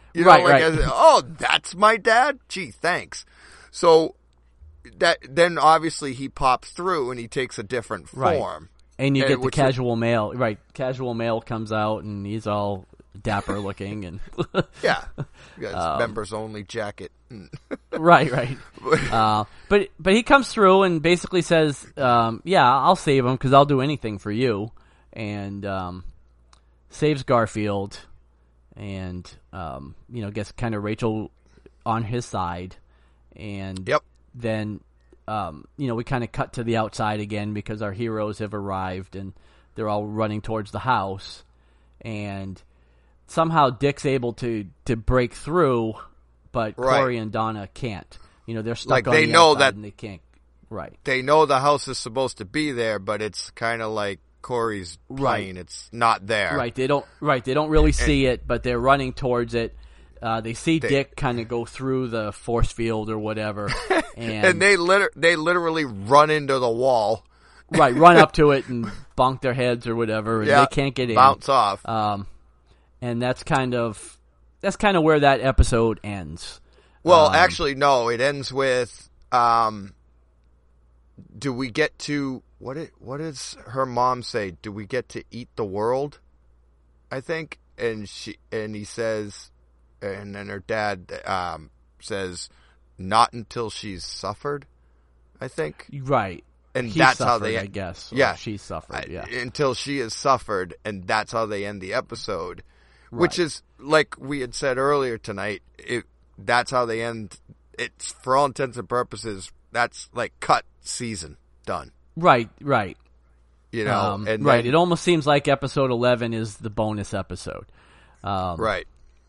Oh, that's my dad? Gee, thanks. So then obviously he pops through and he takes a different form. Right. And you get the casual male. Right. Casual male comes out and he's all dapper looking and yeah, members only jacket. right. But he comes through and basically says, I'll save him because I'll do anything for you, and saves Garfield, and gets kind of Rachel on his side, and then we kind of cut to the outside again because our heroes have arrived and they're all running towards the house, and somehow Dick's able to break through, but Corey and Donna can't. They're stuck on the outside and they can't. Right. They know the house is supposed to be there, but it's kind of like Corey's plane. It's not there. Right. They don't really see it, but they're running towards it. They see Dick kind of go through the force field or whatever, and they literally run into the wall. Right. Run up to it and bonk their heads or whatever, and they can't get in. Bounce off. And that's kind of where that episode ends. Well, actually, no. It ends with do we get to what does her mom say? Do we get to eat the world? I think, and he says, and then her dad says, not until she's suffered. I think right, and he that's suffered, how they. I guess. Yeah, she suffered. Yeah, until she has suffered, and that's how they end the episode. right. Which is like we had said earlier tonight. That's how they end. It's for all intents and purposes. That's like cut season done. Right. You know, and right. then, It almost seems like episode 11 is the bonus episode. Right.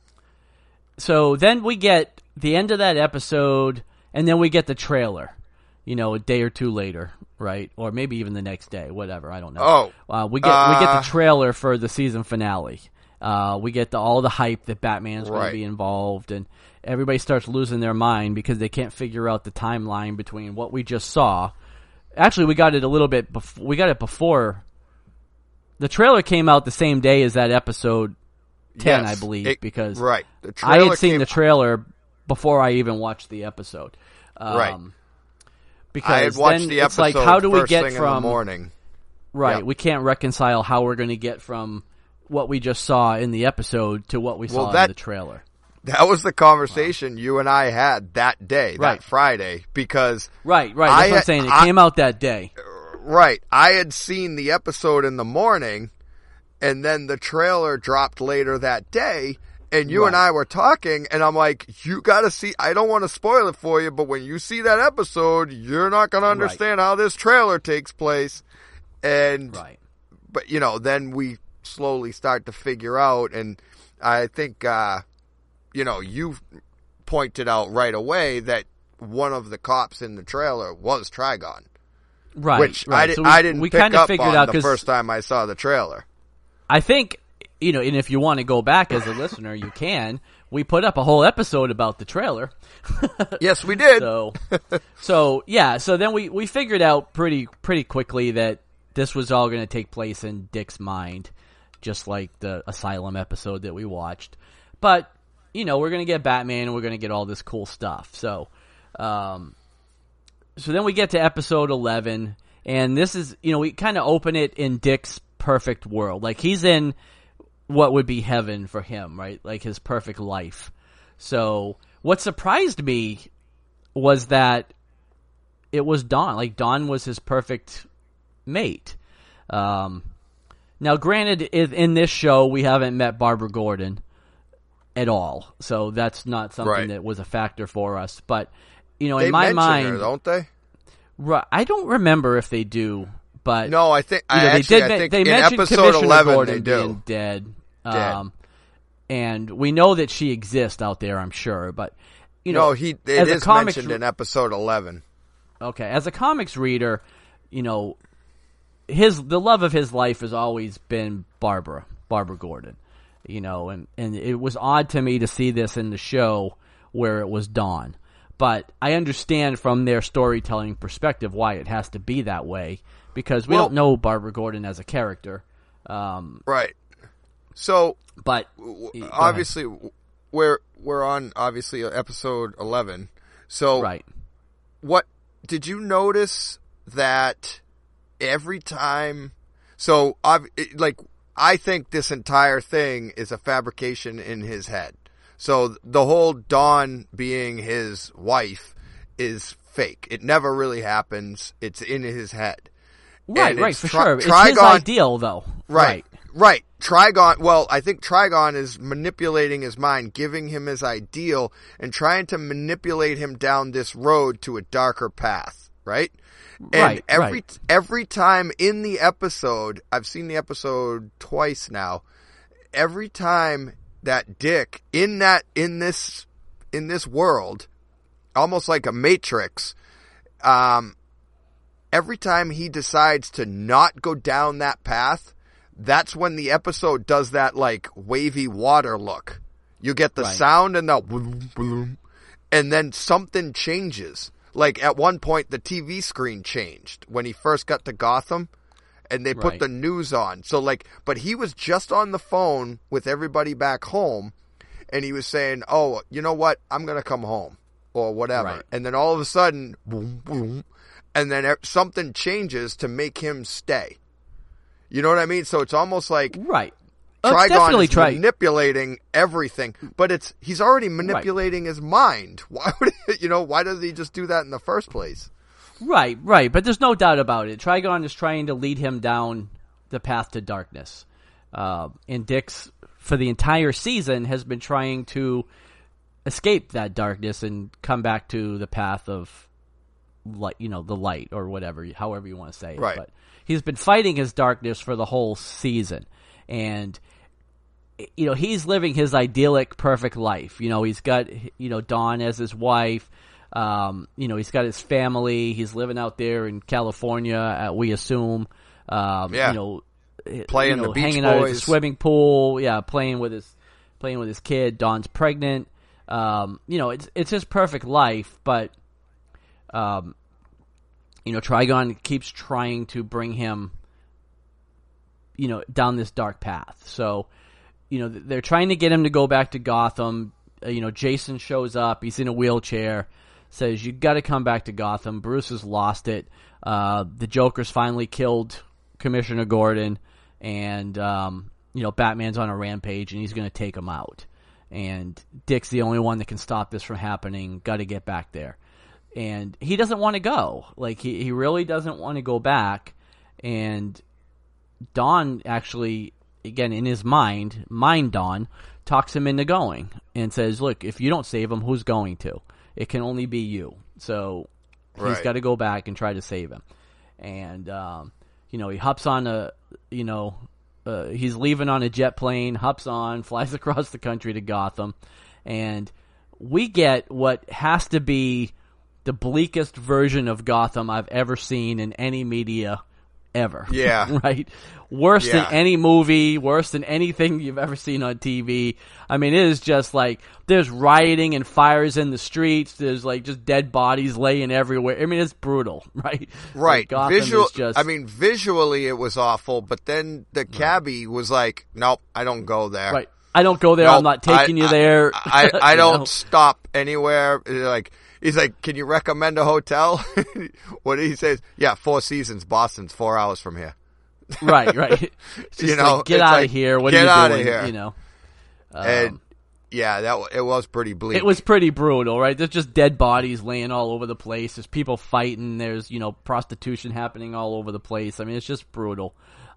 So then we get the end of that episode, and then we get the trailer. You know, a day or two later, right? Or maybe even the next day, whatever. I don't know. We get the trailer for the season finale. We get all the hype that Batman's going to be involved, and everybody starts losing their mind because they can't figure out the timeline between what we just saw. Actually, we got it a little bit before. We got it before. The trailer came out the same day as that episode 10, I believe, because the I had seen the trailer before I even watched the episode. Right. Because I had watched the episode it's like, how do we first get thing from in the morning? Right, Yep. we can't reconcile how we're going to get from what we just saw in the episode to what we saw in the trailer. That was the conversation you and I had that day, that Friday, because right. That's what I'm saying. It came out that day. Right. I had seen the episode in the morning, and then the trailer dropped later that day. And you and I were talking, and I'm like, you got to see, I don't want to spoil it for you, but when you see that episode, you're not going to understand how this trailer takes place. And, but, you know, then we slowly start to figure out, and I think, you know, you pointed out right away that one of the cops in the trailer was Trigon. Right. Which I didn't pick up on the first time I saw the trailer. I think, you know, and if you want to go back as a listener, you can. We put up a whole episode about the trailer. Yes, we did. So then we figured out pretty quickly that this was all going to take place in Dick's mind, just like the Asylum episode that we watched. But, you know, we're going to get Batman and we're going to get all this cool stuff. So then we get to episode 11, and this is, you know, we kind of open it in Dick's perfect world. Like, he's in what would be heaven for him, right? Like his perfect life. So what surprised me was that it was Dawn. Like, Dawn was his perfect mate. Now, granted, in this show, we haven't met Barbara Gordon at all. So that's not something that was a factor for us. But, you know, in my mind, her, don't they? Right, I don't remember if they do, but no, I think I think they mentioned episode Commissioner 11 Gordon they do. being dead. And we know that she exists out there, I'm sure. But you know, it is mentioned in episode 11. Okay, as a comics reader, you know, the love of his life has always been Barbara Gordon. You know, and it was odd to me to see this in the show where it was Dawn. But I understand from their storytelling perspective why it has to be that way, because we don't know Barbara Gordon as a character. Right. So, but obviously, we're on episode 11. So, what did you notice that every time? So, I think this entire thing is a fabrication in his head. So the whole Dawn being his wife is fake. It never really happens. It's in his head. Right, for sure. It's his ideal, though. Right. Trigon, well, I think Trigon is manipulating his mind, giving him his ideal, and trying to manipulate him down this road to a darker path, right? And every time in the episode, I've seen the episode twice now, every time that Dick in this world, almost like a Matrix, every time he decides to not go down that path, that's when the episode does that like wavy water look. You get the sound and the boom, boom, and then something changes. Like at one point the TV screen changed when he first got to Gotham. And they put the news on. So but he was just on the phone with everybody back home, and he was saying, "Oh, you know what? I'm going to come home." or whatever. Right. And then all of a sudden, boom, boom, and then something changes to make him stay. You know what I mean? So it's almost like Right. Trigon is manipulating everything, but he's already manipulating his mind. Why would why does he just do that in the first place? Right. But there's no doubt about it. Trigon is trying to lead him down the path to darkness. And Dix, for the entire season, has been trying to escape that darkness and come back to the path of light, the light or whatever, however you want to say it. Right. But he's been fighting his darkness for the whole season. And he's living his idyllic, perfect life. He's got, Dawn as his wife. He's got his family. He's living out there in California, we assume. Playing the Beach hanging Boys. out at the swimming pool. Yeah, playing with his kid. Dawn's pregnant. It's his perfect life, but Trigon keeps trying to bring him down this dark path. So, they're trying to get him to go back to Gotham. Jason shows up. He's in a wheelchair. Says, you got to come back to Gotham. Bruce has lost it. The Joker's finally killed Commissioner Gordon. And, Batman's on a rampage and he's going to take him out. And Dick's the only one that can stop this from happening. Got to get back there. And he doesn't want to go. Like, he really doesn't want to go back. And Dawn actually, again, in his mind Dawn, talks him into going and says, look, if you don't save him, who's going to? It can only be you. So he's got to go back and try to save him. And, he hops on he's leaving on a jet plane, hops on, flies across the country to Gotham. And we get what has to be the bleakest version of Gotham I've ever seen in any media ever. Yeah. Right? Worse than any movie, worse than anything you've ever seen on TV. I mean, it is just like, there's rioting and fires in the streets. There's like just dead bodies laying everywhere. I mean, it's brutal, right? Right. Like, Gotham is just... visually it was awful, but then the cabbie was like, nope, I don't go there. Right. I don't go there. Nope, I'm not taking you there. I don't stop anywhere. He's like, can you recommend a hotel? What did he say? Yeah, Four Seasons, Boston's 4 hours from here. Right. It's just like, get out of here. What are you doing? Here. And it was pretty bleak. It was pretty brutal, right? There's just dead bodies laying all over the place. There's people fighting. There's, prostitution happening all over the place. I mean, it's just brutal.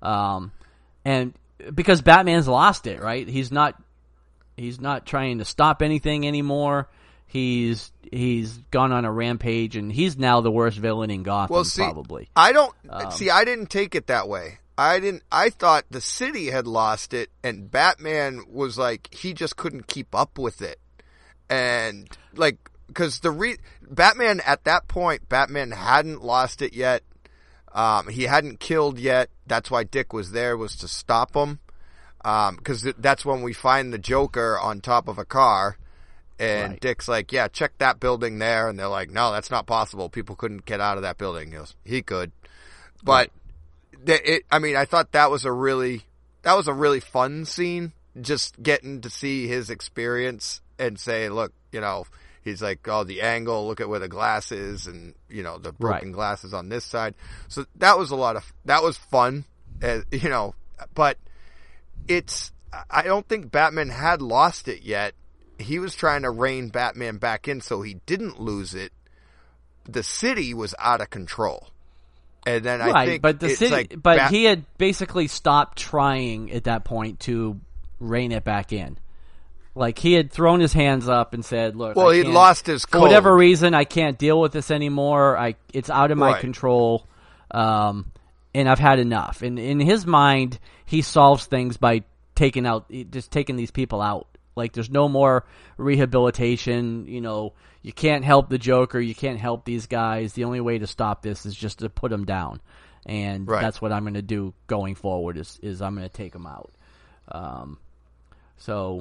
And because Batman's lost it, right? He's not trying to stop anything anymore. He's gone on a rampage, and he's now the worst villain in Gotham, probably. I didn't take it that way. I thought the city had lost it, and Batman was like, he just couldn't keep up with it. And, like, because Batman, at that point, Batman hadn't lost it yet. He hadn't killed yet. That's why Dick was there, was to stop him. Because that's when we find the Joker on top of a car. And Dick's like, yeah, check that building there. And they're like, no, that's not possible. People couldn't get out of that building. He goes, he could. But I thought that was a really fun scene. Just getting to see his experience and say, look, he's like, oh, the angle, look at where the glass is, and, the broken glasses on this side. So that was that was fun, but I don't think Batman had lost it yet. He was trying to rein Batman back in so he didn't lose it. The city was out of control. And then I think but the city, he had basically stopped trying at that point to rein it back in. Like, he had thrown his hands up and said, look, well, he'd lost his code. For whatever reason, I can't deal with this anymore. It's out of my control. And I've had enough. And in his mind, he solves things by taking these people out. Like, there's no more rehabilitation. You can't help the Joker. You can't help these guys. The only way to stop this is just to put them down. And that's what I'm going to do going forward is I'm going to take them out. So,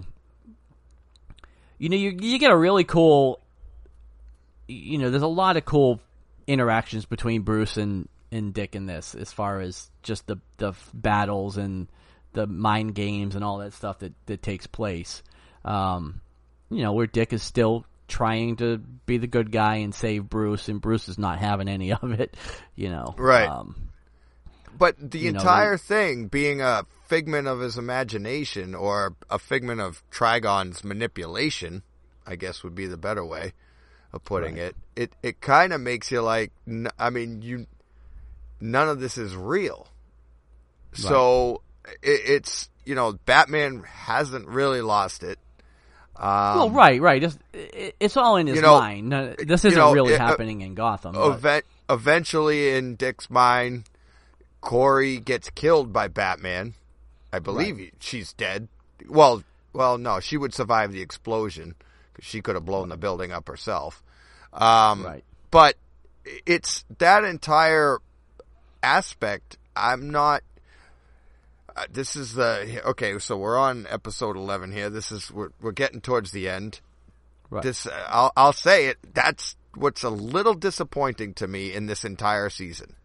you get a really cool, there's a lot of cool interactions between Bruce and Dick in this, as far as just the battles and the mind games and all that stuff that takes place. Where Dick is still trying to be the good guy and save Bruce, and Bruce is not having any of it, Right. But the entire thing being a figment of his imagination or a figment of Trigon's manipulation, I guess would be the better way of putting it. It kind of makes you like, I mean, none of this is real. Right. So it's, Batman hasn't really lost it. Well, right. It's all in his mind. This isn't really happening in Gotham. Eventually, in Dick's mind, Corey gets killed by Batman. I believe she's dead. Well, no, she would survive the explosion because she could have blown the building up herself. Right. But it's that entire aspect. I'm not. This is okay. So we're on episode 11 here. We're getting towards the end. Right. I'll say it. That's what's a little disappointing to me in this entire season.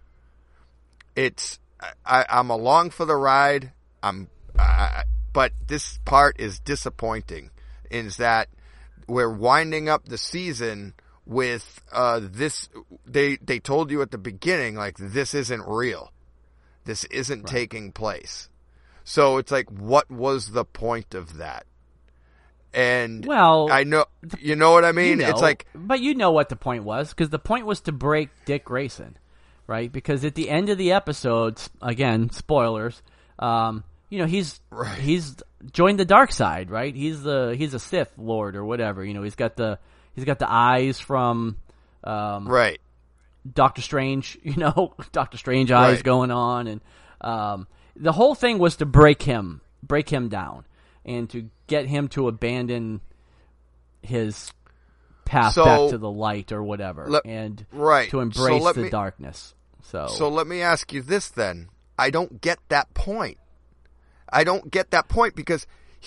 I'm along for the ride. But this part is disappointing. Is that we're winding up the season with this? They told you at the beginning, like, this isn't real. This isn't taking place. So it's like, what was the point of that? And I know, you know what I mean? It's like, but you know what the point was, because the point was to break Dick Grayson, right? Because at the end of the episode, again, spoilers, he's joined the dark side, right? He's a Sith Lord or whatever. He's got the eyes from Doctor Strange, Doctor Strange eyes going on, and the whole thing was to break him down and to get him to abandon his path back to the light or whatever, and to embrace the darkness. So let me ask you this then. I don't get that point. I don't get that point because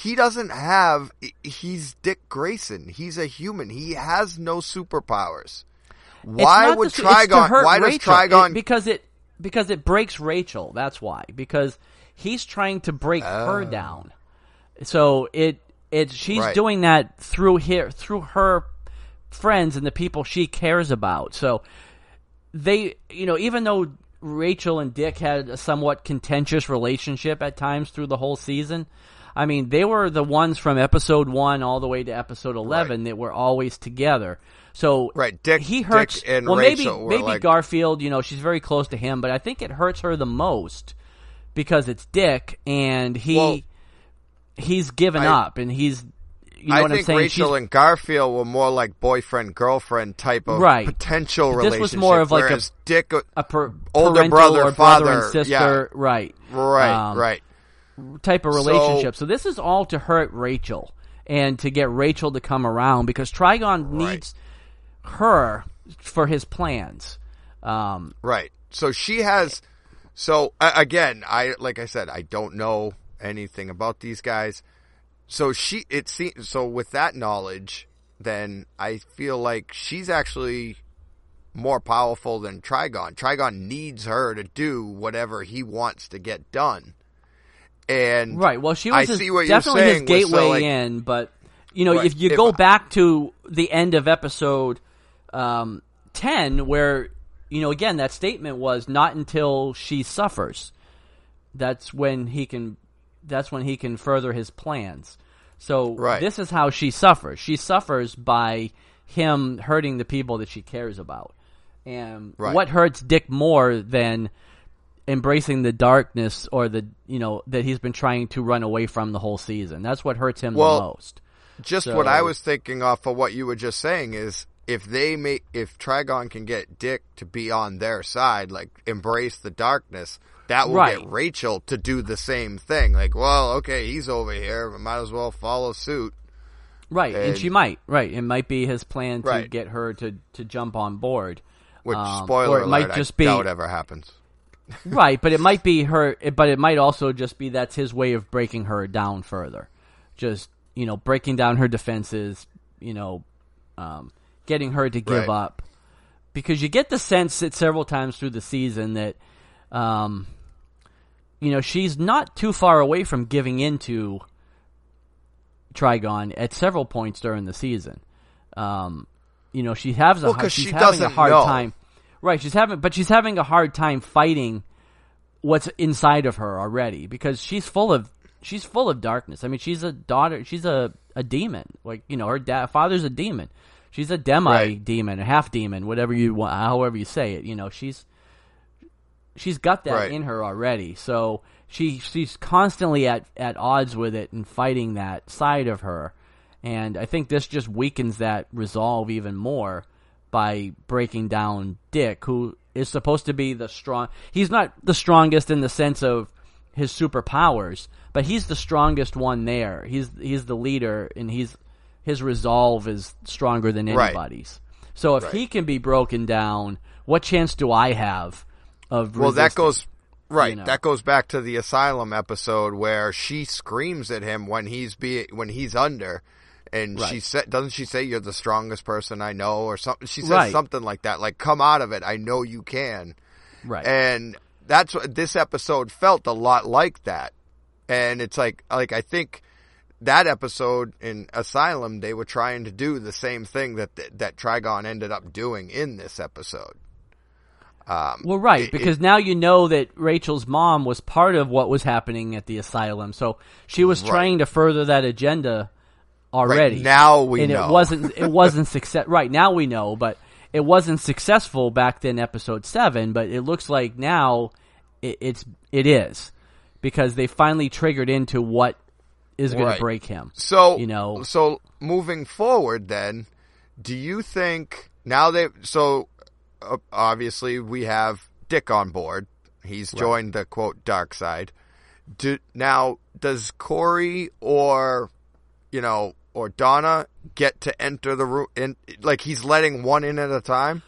he's Dick Grayson. He's a human. He has no superpowers. Why would Trigon? Why does Trigon? Because it breaks Rachel. That's why. Because he's trying to break her down. So she's doing that through her friends and the people she cares about. So they, even though Rachel and Dick had a somewhat contentious relationship at times through the whole season, I mean, they were the ones from episode 1 all the way to episode 11 that were always together. So Dick and Rachel maybe Garfield, she's very close to him, but I think it hurts her the most because it's Dick and he's given up and he's, what I'm saying? Rachel and Garfield were more like boyfriend-girlfriend type of potential relationship. This was more of like Dick, older brother or father and sister, right, type of relationship. So this is all to hurt Rachel and to get Rachel to come around because Trigon needs her for his plans. So she has. So again, like I said, I don't know anything about these guys. So with that knowledge, then I feel like she's actually more powerful than Trigon. Trigon needs her to do whatever he wants to get done. And well, she was definitely his gateway in, but if you go back to the end of episode 10, where again that statement was not until she suffers, that's when he can further his plans. So this is how she suffers. She suffers by him hurting the people that she cares about. And what hurts Dick more than embracing the darkness or that he's been trying to run away from the whole season? That's what hurts him the most. What I was thinking off of what you were just saying is if Trigon can get Dick to be on their side, like embrace the darkness, that will get Rachel to do the same thing. Like, well, okay, he's over here, but might as well follow suit. Right, and she might. Right, it might be his plan to get her to jump on board. Which, spoiler alert, I doubt ever happens. Right, but it might be her. But it might also just be that's his way of breaking her down further. Just breaking down her defenses. Getting her to give up, because you get the sense that several times through the season that, she's not too far away from giving into Trigon at several points during the season. You know, she has a because she's she having a doesn't hard know. time. Right, she's having a hard time fighting what's inside of her already because she's full of darkness. I mean, she's a daughter. She's a demon. Like, you know, her father's a demon. She's a demi-demon, a half-demon, whatever you want, however you say it. You know, she's got that in her already. So she's constantly at odds with it and fighting that side of her. And I think this just weakens that resolve even more by breaking down Dick, who is supposed to be the strong. He's not the strongest in the sense of his superpowers, but he's the strongest one there. He's the leader, and his resolve is stronger than anybody's. Right. So if he can be broken down, what chance do I have of resisting? Well, that goes right. You know? That goes back to the Asylum episode where she screams at him when he's under. And she said, doesn't she say, "You're the strongest person I know," or something? She says something like that, like, "Come out of it. I know you can." Right. And that's what this episode felt a lot like that. And it's like I think that episode in Asylum, they were trying to do the same thing that Trigon ended up doing in this episode. Well, right, because now you know that Rachel's mom was part of what was happening at the Asylum, so she was trying to further that agenda already. Right, now we know. It wasn't success. Right, now we know, but it wasn't successful back then, episode 7, but it looks like now it is, because they finally triggered into what is going to break him. So, you know, so moving forward then, do you think now obviously we have Dick on board. He's joined the quote dark side. Now does Corey or Donna get to enter the room? Like he's letting one in at a time?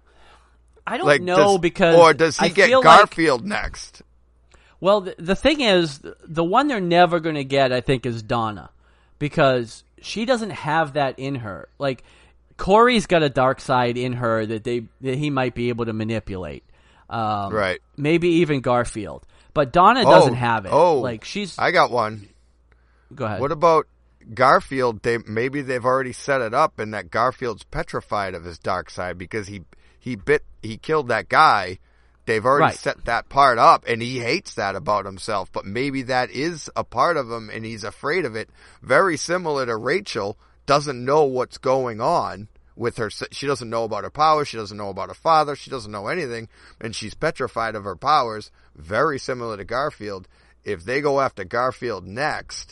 I don't know because... Or does he get Garfield next? Well, the thing is, the one they're never going to get, I think, is Donna. Because she doesn't have that in her. Like, Corey's got a dark side in her that he might be able to manipulate. Right. Maybe even Garfield. But Donna doesn't have it. Like, I got one. Go ahead. What about Garfield? Maybe they've already set it up and that Garfield's petrified of his dark side because he killed that guy. They've already set that part up, and he hates that about himself. But maybe that is a part of him, and he's afraid of it. Very similar to Rachel, doesn't know what's going on with her. She doesn't know about her powers. She doesn't know about her father. She doesn't know anything, and she's petrified of her powers. Very similar to Garfield. If they go after Garfield next,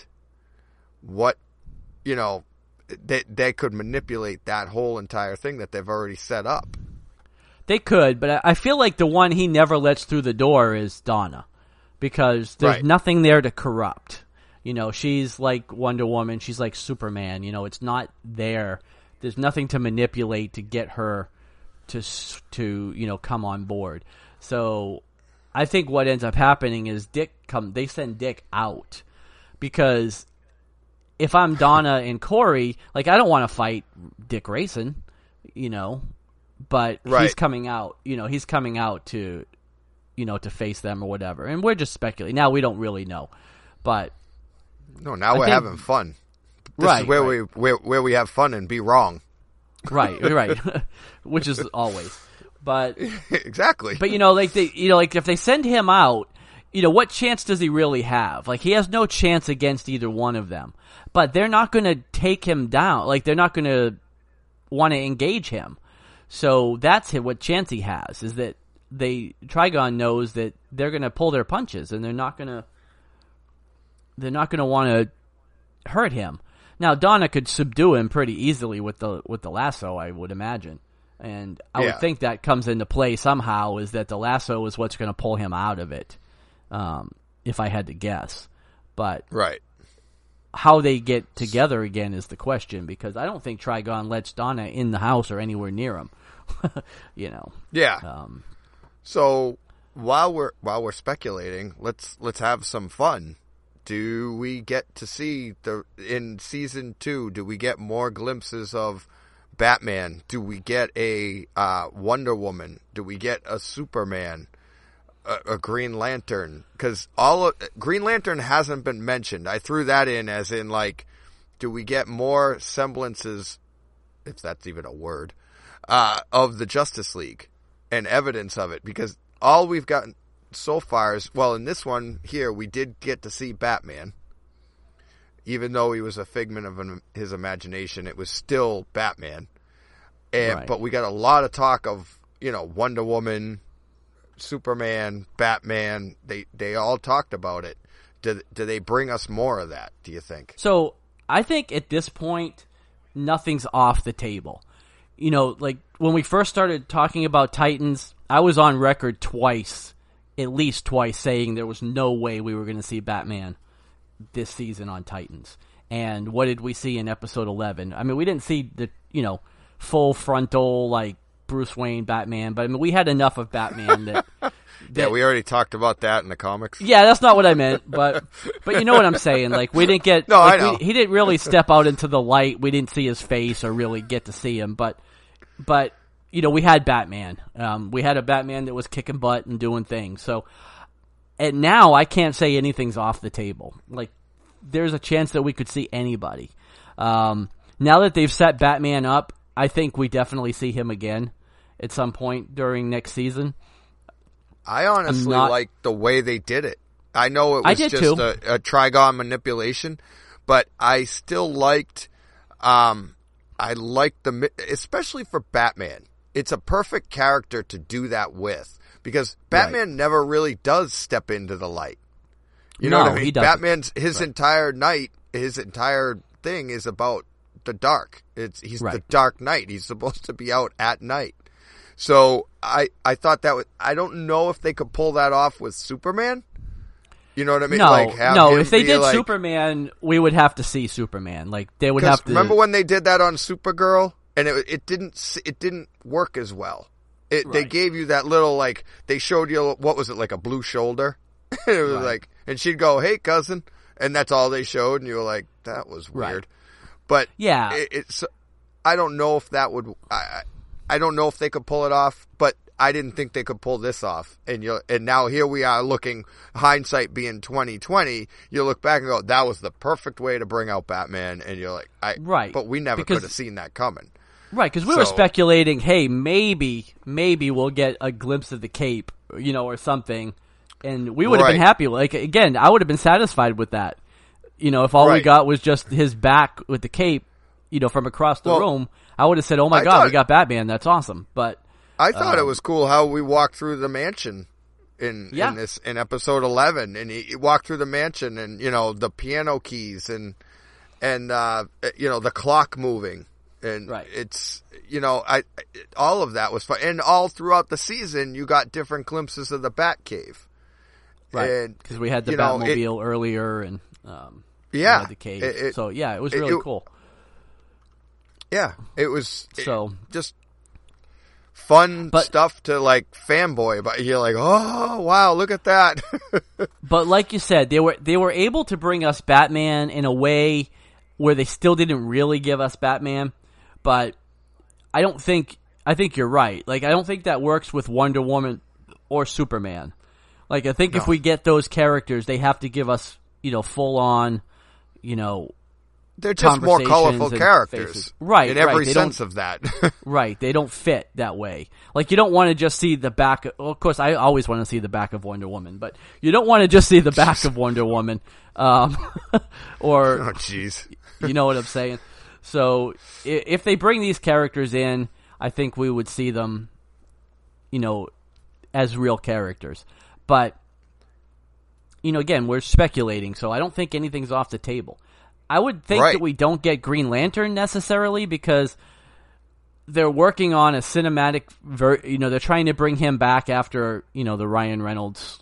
they could manipulate that whole entire thing that they've already set up. They could, but I feel like the one he never lets through the door is Donna, because there's nothing there to corrupt. You know, she's like Wonder Woman, she's like Superman. You know, it's not there. There's nothing to manipulate to get her to come on board. So I think what ends up happening is they send Dick out, because if I'm Donna and Corey, like, I don't want to fight Dick Grayson, but he's coming out, he's coming out to face them or whatever. And we're just speculating. Now we don't really know. But we're having fun. This is where we have fun and be wrong. Right. Which is always. But exactly. But if they send him out, what chance does he really have? Like, he has no chance against either one of them. But they're not going to take him down. Like, they're not going to want to engage him. So that's what chance he has, is that Trigon knows that they're going to pull their punches, and they're not going to want to hurt him. Now, Donna could subdue him pretty easily with the lasso, I would imagine. And I would think that comes into play somehow, is that the lasso is what's going to pull him out of it, if I had to guess. But how they get together again is the question, because I don't think Trigon lets Donna in the house or anywhere near him. Yeah. So while we're speculating, let's have some fun. Do we get to see in season 2? Do we get more glimpses of Batman? Do we get a Wonder Woman? Do we get a Superman? A Green Lantern? Because Green Lantern hasn't been mentioned. I threw that in as in, like, do we get more semblances if that's even a word, of the Justice League and evidence of it, because all we've gotten so far is, well, in this one here, we did get to see Batman. Even though he was a figment of his imagination, it was still Batman. But we got a lot of talk of, Wonder Woman, Superman, Batman. They all talked about it. Do they bring us more of that, do you think? So I think at this point, nothing's off the table. Like when we first started talking about Titans, I was on record at least twice, saying there was no way we were going to see Batman this season on Titans. And what did we see in episode 11? I mean, we didn't see the, full frontal, like, Bruce Wayne Batman, but I mean, we had enough of Batman that yeah, we already talked about that in the comics. Yeah, that's not what I meant, but you know what I'm saying. Like, we didn't get... No, like, I know. He didn't really step out into the light. We didn't see his face or really get to see him, but we had Batman. We had a Batman that was kicking butt and doing things. So, and now I can't say anything's off the table. Like, there's a chance that we could see anybody. Now that they've set Batman up, I think we definitely see him again at some point during next season. I honestly like the way they did it. I know it was just a Trigon manipulation, but I still liked, especially for Batman. It's a perfect character to do that with, because Batman never really does step into the light. You know what I mean? He doesn't. Batman's, his entire night, his entire thing is about the dark. He's the Dark Knight. He's supposed to be out at night. So I thought that I don't know if they could pull that off with Superman. You know what I mean? No. If they did Superman, we would have to see Superman. Like, they would have to. Remember when they did that on Supergirl, and it didn't work as well. They gave you that little, like, they showed you, what was it, like a blue shoulder? It was like, and she'd go, "Hey, cousin," and that's all they showed, and you were like, that was weird. Right. But yeah, it's. I don't know if that would. I don't know if they could pull it off, but I didn't think they could pull this off. And now here we are looking, hindsight being 2020. You look back and go, that was the perfect way to bring out Batman. And you're like, but we never could have seen that coming. Right, because we were speculating, hey, maybe we'll get a glimpse of the cape, or something. And we would have been happy. Like, again, I would have been satisfied with that. If all we got was just his back with the cape, from across the room, I would have said, "Oh my God, we got Batman! That's awesome!" But I thought it was cool how we walked through the mansion in episode 11, and he walked through the mansion, and the piano keys and the clock moving, and it's all of that was fun, and all throughout the season you got different glimpses of the Batcave, right? Because we had the Batmobile earlier, and the cave. It was really cool. Yeah, it was just fun stuff to, like, fanboy, but you're like, oh wow, look at that. But like you said, they were able to bring us Batman in a way where they still didn't really give us Batman. But I think you're right. Like, I don't think that works with Wonder Woman or Superman. Like, I think if we get those characters, they have to give us full on, they're just more colorful characters. Right. In every sense of that. Right. They don't fit that way. Like, you don't want to just see the back. Of course, I always want to see the back of Wonder Woman, but you don't want to just see the back of Wonder Woman. Or. Oh, jeez. You know what I'm saying? So, if they bring these characters in, I think we would see them, as real characters. But, again, we're speculating, so I don't think anything's off the table. I would think that we don't get Green Lantern necessarily, because they're working on a cinematic they're trying to bring him back after, the Ryan Reynolds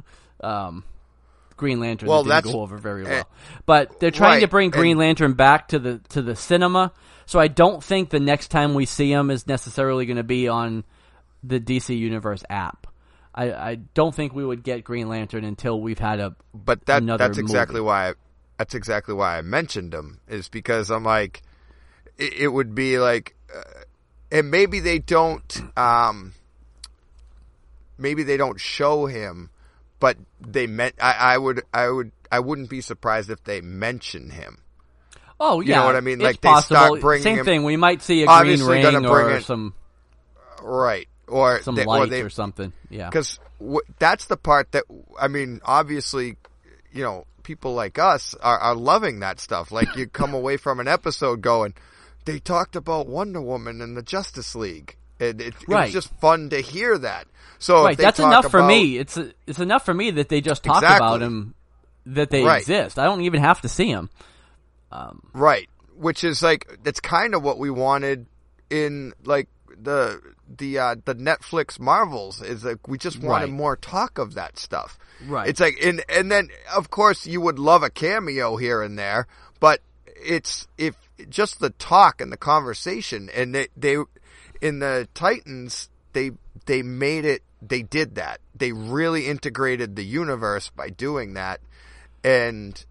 Green Lantern that didn't go over very well. But they're trying to bring Green Lantern back to the cinema, so I don't think the next time we see him is necessarily going to be on the DC Universe app. I don't think we would get Green Lantern until we've had another that's exactly movie. why that's exactly why I mentioned him, is because I'm like, it would be like, and maybe they don't show him, but they I wouldn't be surprised if they mention him. Oh yeah, you know what I mean? It's Like possible. they start bringing Same him, thing. We might see a obviously green ring gonna bring or in- some right, or some they, light or something. Yeah, because that's the part that I mean. Obviously, you know, people like us are loving that stuff. Like you come away from an episode going, they talked about Wonder Woman and the Justice League. It Right. was just fun to hear that. So right. if they That's talk enough for about- me. It's enough for me that they just talk Exactly. about him, that they Right. exist. I don't even have to see him. Right, which is like that's kind of what we wanted in like the Netflix Marvels is like we just wanted Right. more talk of that stuff. Right. It's like and then of course you would love a cameo here and there, but it's if just the talk and the conversation and they in the Titans they made it, they did that. They really integrated the universe by doing that, and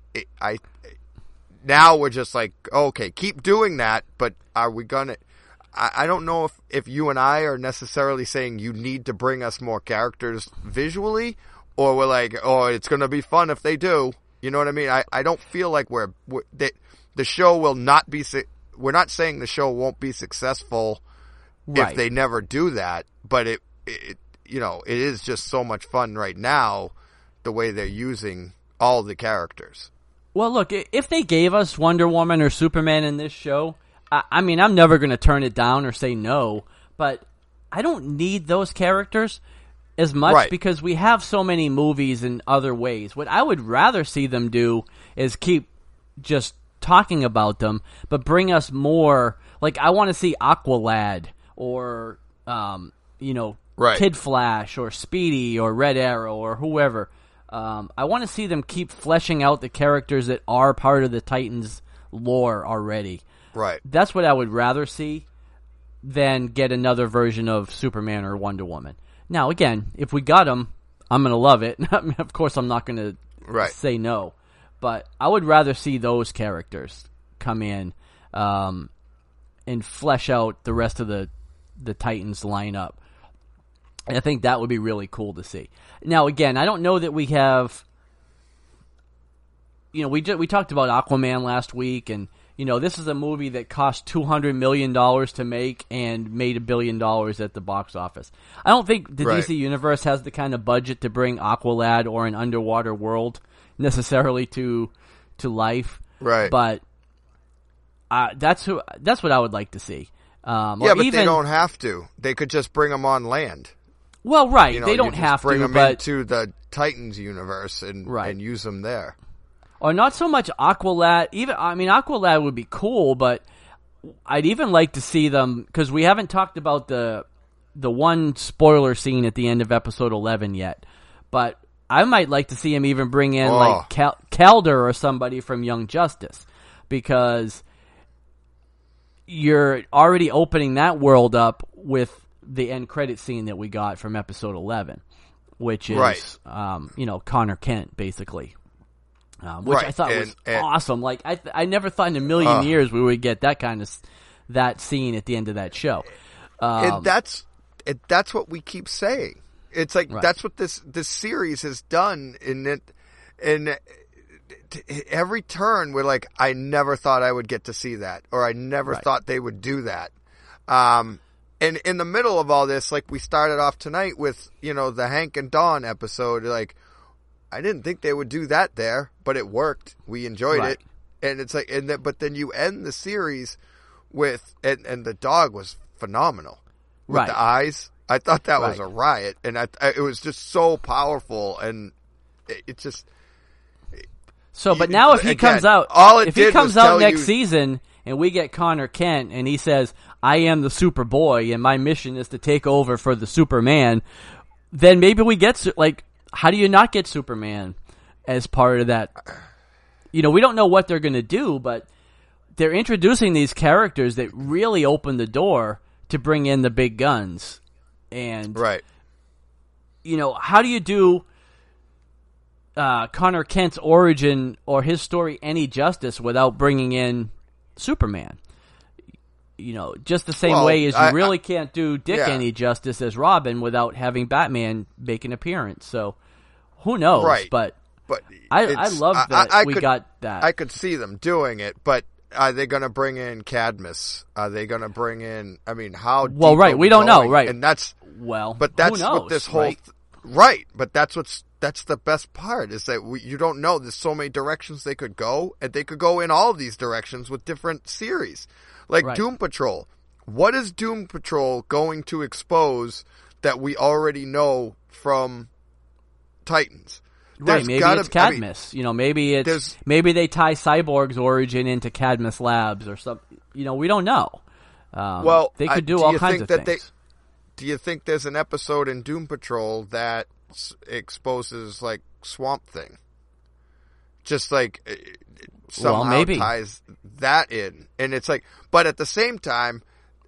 now we're just like, okay, keep doing that, but are we gonna? I don't know if you and I are necessarily saying you need to bring us more characters visually, or we're like, oh, it's gonna be fun if they do. You know what I mean? I don't feel like the show will not be. We're not saying the show won't be successful Right. if they never do that, but it you know, it is just so much fun right now the way they're using all the characters. Well, look, if they gave us Wonder Woman or Superman in this show, I mean, I'm never going to turn it down or say no, but I don't need those characters as much Right. because we have so many movies in other ways. What I would rather see them do is keep just talking about them, but bring us more. Like, I want to see Aqualad or, you know, Right. Kid Flash or Speedy or Red Arrow or whoever. I want to see them keep fleshing out the characters that are part of the Titans lore already. Right. That's what I would rather see than get another version of Superman or Wonder Woman. Now, again, if we got them, I'm going to love it. I mean, of course, I'm not going to Right. say no. But I would rather see those characters come in and flesh out the rest of the Titans lineup. I think that would be really cool to see. Now, again, I don't know that we have. You know, we talked about Aquaman last week, and you know, this is a movie that cost $200 million to make and made $1 billion at the box office. I don't think the Right. DC Universe has the kind of budget to bring Aqualad or an underwater world necessarily to life. Right. But that's what I would like to see. Yeah, but they even, don't have to. They could just bring them on land. Well, right. You know, they you don't just have bring to, them but into the Titans universe and Right. use them there. or not so much Aqualad. Even I mean, Aqualad would be cool, but I'd even like to see them because we haven't talked about the one spoiler scene at the end of episode 11 yet. But I might like to see him even bring in like Calder or somebody from Young Justice, because you're already opening that world up with the end credit scene that we got from episode 11, which is, Right. you know, Connor Kent, basically. Which Right. I thought was And- awesome. Like, I never thought in a million years we would get that kind of, that scene at the end of that show. And that's what we keep saying. It's like, Right. that's what this series has done in it. And every turn we're like, I never thought I would get to see that, or I never Right. thought they would do that. And in the middle of all this, like we started off tonight with, you know, the Hank and Dawn episode, like, I didn't think they would do that there, but it worked. We enjoyed Right. it. And it's like, but then you end the series with, and the dog was phenomenal. With Right. the eyes. I thought that was Right. a riot. And it was just so powerful. And it just, So, but now if he again, comes out, all it if he did comes was out tell next you- season and we get Connor Kent and he says, I am the Superboy and my mission is to take over for the Superman, then maybe we get, like, how do you not get Superman as part of that? You know, we don't know what they're going to do, but they're introducing these characters that really open the door to bring in the big guns. And, right. you know, how do you do Connor Kent's origin or his story any justice without bringing in Superman? You know, just the same Well, way as you I really can't do Dick yeah. any justice as Robin without having Batman make an appearance. So, who knows? Right. But But I it's- love that we could- got that. I could see them doing it, but are they going to bring in Cadmus? Are they going to bring in? I mean, how? Well, deep right, are we don't know, going? right? And that's but that's who knows, what this whole right? Right, but that's the best part is that you don't know. There's so many directions they could go, and they could go in all of these directions with different series, like Right. Doom Patrol. What is Doom Patrol going to expose that we already know from Titans? Right, maybe it's Cadmus. Maybe they tie Cyborg's origin into Cadmus Labs or something. We don't know. They could do all kinds of things. Do you think there's an episode in Doom Patrol that exposes like Swamp Thing? Just like somehow ties that in, and it's like, but at the same time,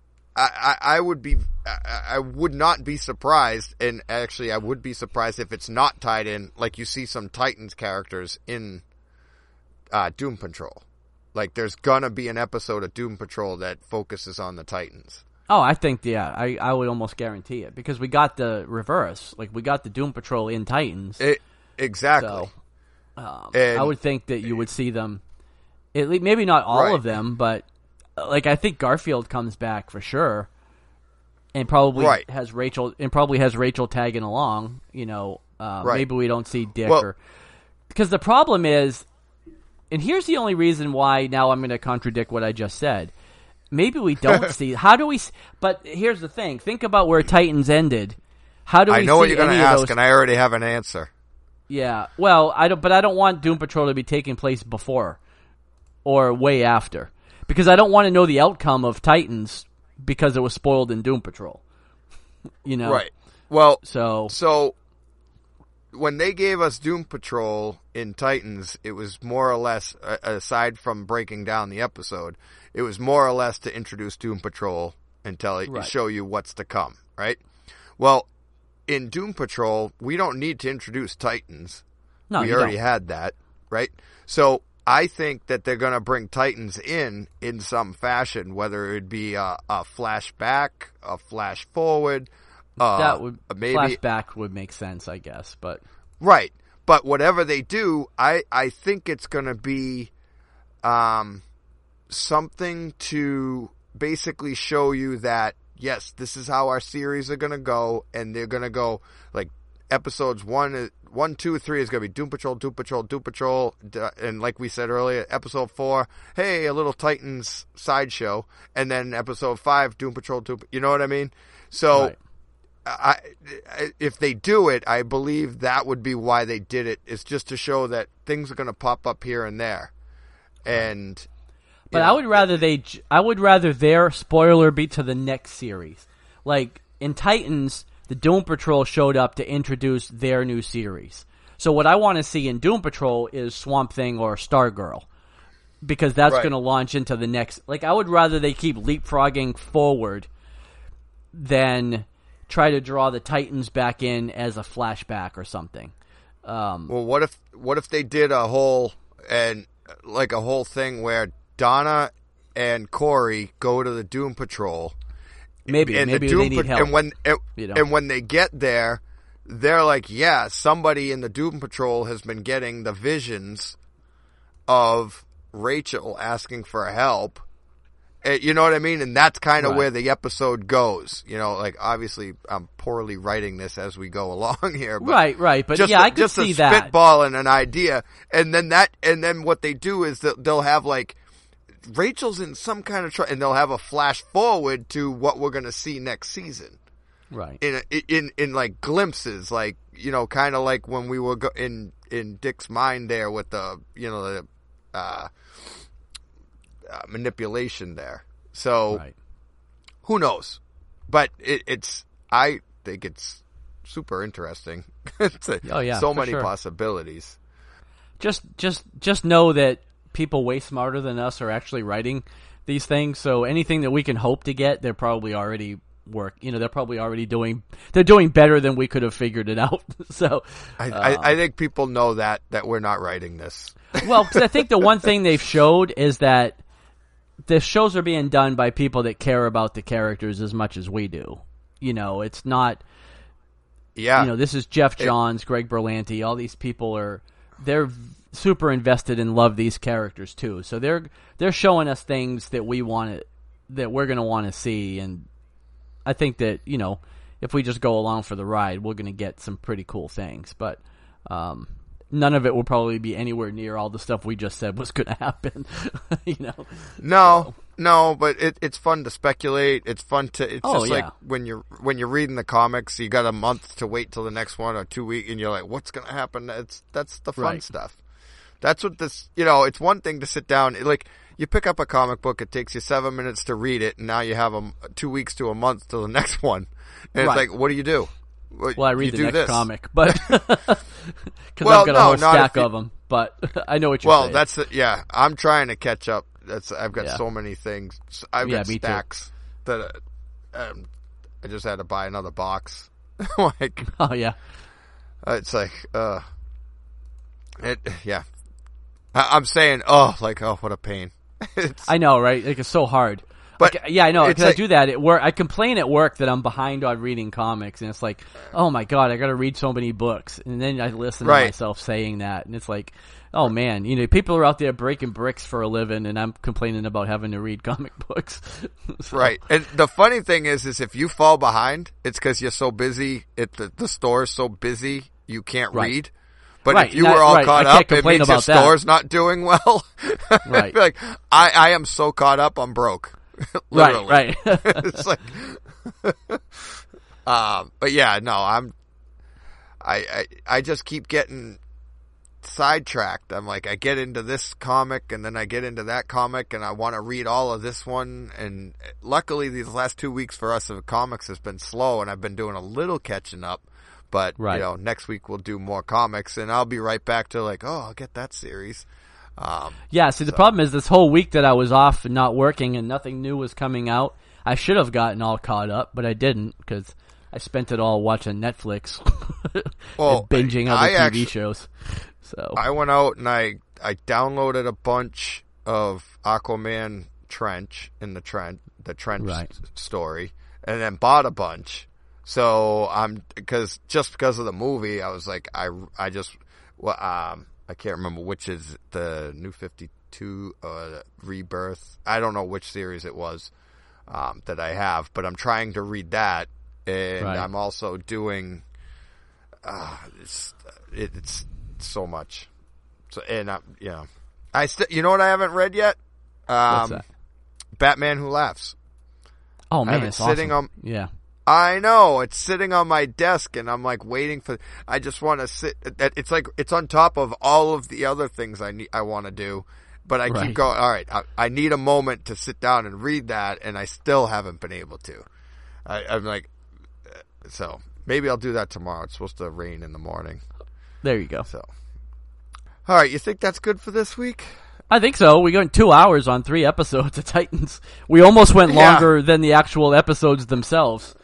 I would not be surprised, and actually I would be surprised if it's not tied in. Like you see some Titans characters in Doom Patrol. Like there's gonna be an episode of Doom Patrol that focuses on the Titans. Oh, I think I would almost guarantee it because we got the reverse. Like we got the Doom Patrol in Titans. Exactly. So, I would think that you would see them. Maybe not all of them, but. Like I think Garfield comes back for sure, and probably has Rachel tagging along. Maybe we don't see Dick because the problem is, and here's the only reason why. Now I'm going to contradict what I just said. Maybe we don't see. How do we? But here's the thing. Think about where Titans ended. How do we? I know what you're going to ask, and I already have an answer. Yeah. Well, I don't want Doom Patrol to be taking place before or way after. Because I don't want to know the outcome of Titans because it was spoiled in Doom Patrol. Right. Well, so when they gave us Doom Patrol in Titans, it was more or less, aside from breaking down the episode, it was more or less to introduce Doom Patrol and show you what's to come, right? Well, in Doom Patrol, we don't need to introduce Titans. No, we already had that, right? So I think that they're going to bring Titans in some fashion, whether it be a flashback, a flash forward. Maybe flashback would make sense, I guess. But right, but whatever they do, I think it's going to be something to basically show you that yes, this is how our series are going to go, and they're going to go like episodes 1, 2, 3 is going to be Doom Patrol, Doom Patrol, Doom Patrol, and like we said earlier, episode 4, hey, a little Titans sideshow, and then episode 5, Doom Patrol, you know what I mean? So, if they do it, I believe that would be why they did it, is just to show that things are going to pop up here and there, and. But I would rather their spoiler be to the next series, like in Titans. The Doom Patrol showed up to introduce their new series. So what I want to see in Doom Patrol is Swamp Thing or Stargirl. Because that's going to launch into the next... Like, I would rather they keep leapfrogging forward than try to draw the Titans back in as a flashback or something. Well, what if they did a whole thing where Donna and Corey go to the Doom Patrol... Maybe they need help. And when they get there, they're like, yeah, somebody in the Doom Patrol has been getting the visions of Rachel asking for help. You know what I mean? And that's kind of where the episode goes. Like obviously I'm poorly writing this as we go along here. But right. But I could see that. Spitballing an idea. And then what they do is that they'll have like, Rachel's in some kind of trouble, and they'll have a flash forward to what we're going to see next season, right? In like glimpses, like kind of like when we were in Dick's mind there with the manipulation there. So who knows? But I think it's super interesting. So many possibilities. Just know that. People way smarter than us are actually writing these things. So anything that we can hope to get, they're probably already they're probably already doing better than we could have figured it out. So I think people know that we're not writing this. Well, because I think the one thing they've showed is that the shows are being done by people that care about the characters as much as we do. It's not. Yeah. This is Jeff Johns, Greg Berlanti. All these people are they're super invested and love these characters too. So they're showing us things that we're going to want to see, and I think that, you know, if we just go along for the ride, we're going to get some pretty cool things. But none of it will probably be anywhere near all the stuff we just said was going to happen. You know? No, but it's fun to speculate. It's fun to. It's just like when you're reading the comics, you got a month to wait till the next one or 2 weeks, and you're like, what's going to happen? That's the fun stuff. That's what this. You know, it's one thing to sit down. Like, you pick up a comic book, it takes you 7 minutes to read it, and now you have 2 weeks to a month till the next one. And it's like, what do you do? Well, I read the next comic, but because I've got a whole stack of them. But I know what you're saying. Well, I'm trying to catch up. I've got so many things. I've got stacks that I just had to buy another box. Like, oh yeah, it's like I'm saying, what a pain. I know, right? Like, it's so hard. But like, I know, because I do that at work. I complain at work that I'm behind on reading comics, and it's like, oh my god, I got to read so many books, and then I listen to myself saying that, and it's like, oh man, you know, people are out there breaking bricks for a living, and I'm complaining about having to read comic books. So. Right, and the funny thing is if you fall behind, it's because you're so busy. The store's so busy you can't read. But if you were all caught up, it means your store's not doing well. Right. Like, I am so caught up, I'm broke. Literally. Right. It's like, but yeah, no, I just keep getting sidetracked. I'm like, I get into this comic and then I get into that comic and I want to read all of this one. And luckily these last 2 weeks for us of comics has been slow and I've been doing a little catching up. But, you know, next week we'll do more comics, and I'll be right back to like, I'll get that series. The problem is this whole week that I was off and not working and nothing new was coming out, I should have gotten all caught up, but I didn't because I spent it all watching Netflix and binging other TV shows. So I went out and I downloaded a bunch of Aquaman Trench in the Trench story, and then bought a bunch. So because of the movie, I was like, I can't remember which is the New 52 Rebirth. I don't know which series it was that I have, but I'm trying to read that, and I'm also doing. It's so much. So and you know what I haven't read yet? What's that? Batman Who Laughs. Oh man, it's sitting awesome. on. I know, it's sitting on my desk and I'm like waiting for, I just want to sit, it's like, it's on top of all of the other things I want to do, but I keep going, alright, I need a moment to sit down and read that, and I still haven't been able to. I'm like, so, maybe I'll do that tomorrow. It's supposed to rain in the morning. There you go. So, alright, you think that's good for this week? I think so. We got 2 hours on 3 episodes of Titans. We almost went longer than the actual episodes themselves.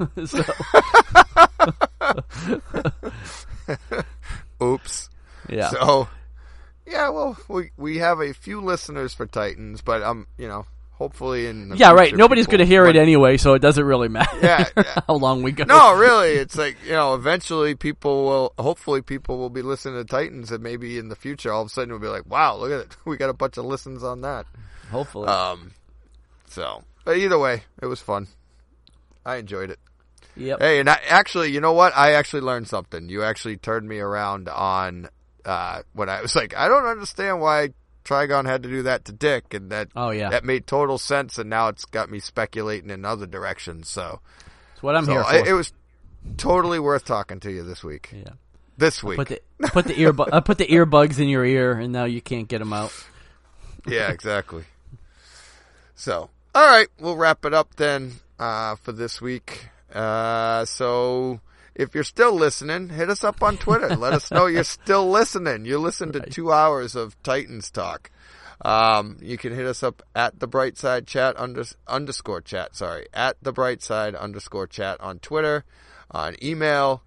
Oops. Yeah. So, yeah, well, we have a few listeners for Titans, but hopefully in the future, nobody's going to hear it anyway, so it doesn't really matter how long we go. No, really, it's like, eventually hopefully people will be listening to Titans, and maybe in the future all of a sudden we'll be like, wow, look at it, we got a bunch of listens on that. Hopefully. But either way, it was fun. I enjoyed it. Yep. Hey, and you know what? I actually learned something. You actually turned me around on when I was like, I don't understand why Trigon had to do that to Dick, and that made total sense, and now it's got me speculating in other directions. So that's what I'm here for. It was totally worth talking to you this week. Yeah. This week. I put the earbuds in your ear, and now you can't get them out. Yeah, exactly. So, all right, we'll wrap it up then for this week. So if you're still listening, hit us up on Twitter. Let us know you're still listening. You listened to 2 hours of Titans talk. You can hit us up at the Brightside Chat underscore chat. Sorry, at the Brightside underscore chat on Twitter, on email,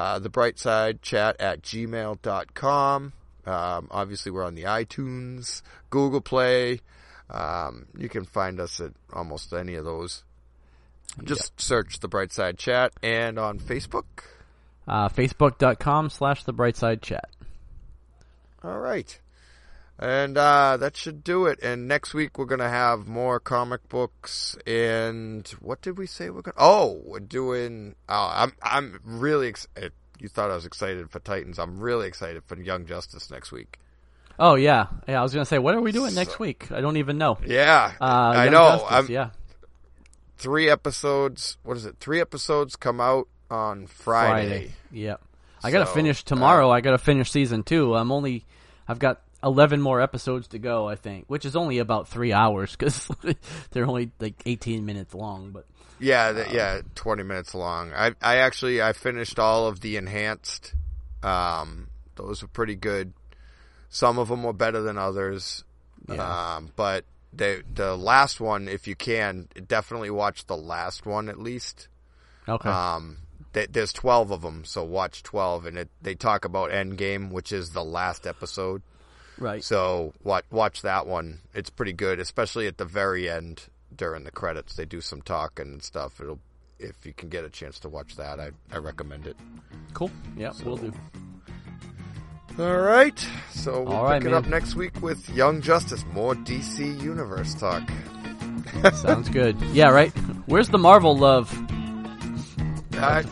thebrightsidechat@gmail.com. Obviously, we're on the iTunes, Google Play. You can find us at almost any of those. Just search The Brightside Chat, and on Facebook? Facebook.com/The Brightside Chat. All right. And that should do it. And next week we're going to have more comic books. And what did we say we're going to... Oh, we're doing... I'm really excited. You thought I was excited for Titans. I'm really excited for Young Justice next week. Oh, yeah. I was going to say, what are we doing next week? I don't even know. Yeah. I Young know. Justice, 3 episodes. What is it? 3 episodes come out on Friday. Yeah. I got to finish tomorrow. I got to finish season 2. I've got 11 more episodes to go, I think, which is only about 3 hours because they're only like 18 minutes long. But 20 minutes long. I finished all of the enhanced. Those were pretty good. Some of them were better than others. Yeah. But the last one, if you can, definitely watch the last one at least. Okay. There's 12 of them, so watch 12, and they talk about Endgame, which is the last episode. Right. So watch that one. It's pretty good, especially at the very end during the credits. They do some talking and stuff. If you can get a chance to watch that, I recommend it. Cool. Yeah, we'll do. All right. So we'll pick it man. up next week with Young Justice. More DC Universe talk. Sounds good. Yeah, right. Where's the Marvel love? I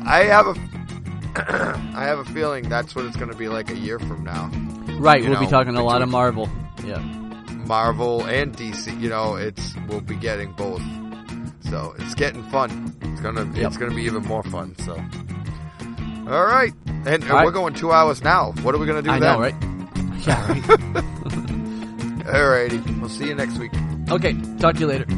have a feeling that's what it's going to be like a year from now. Right, we'll be talking a lot of Marvel. Yeah. Marvel and DC, we'll be getting both. So it's getting fun. It's gonna be even more fun. So, all right, and we're going 2 hours now. What are we gonna do then? I know, right? Yeah, right. All righty, we'll see you next week. Okay, talk to you later.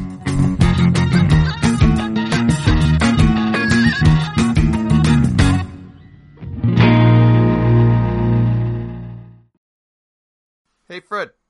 Hey, Fred.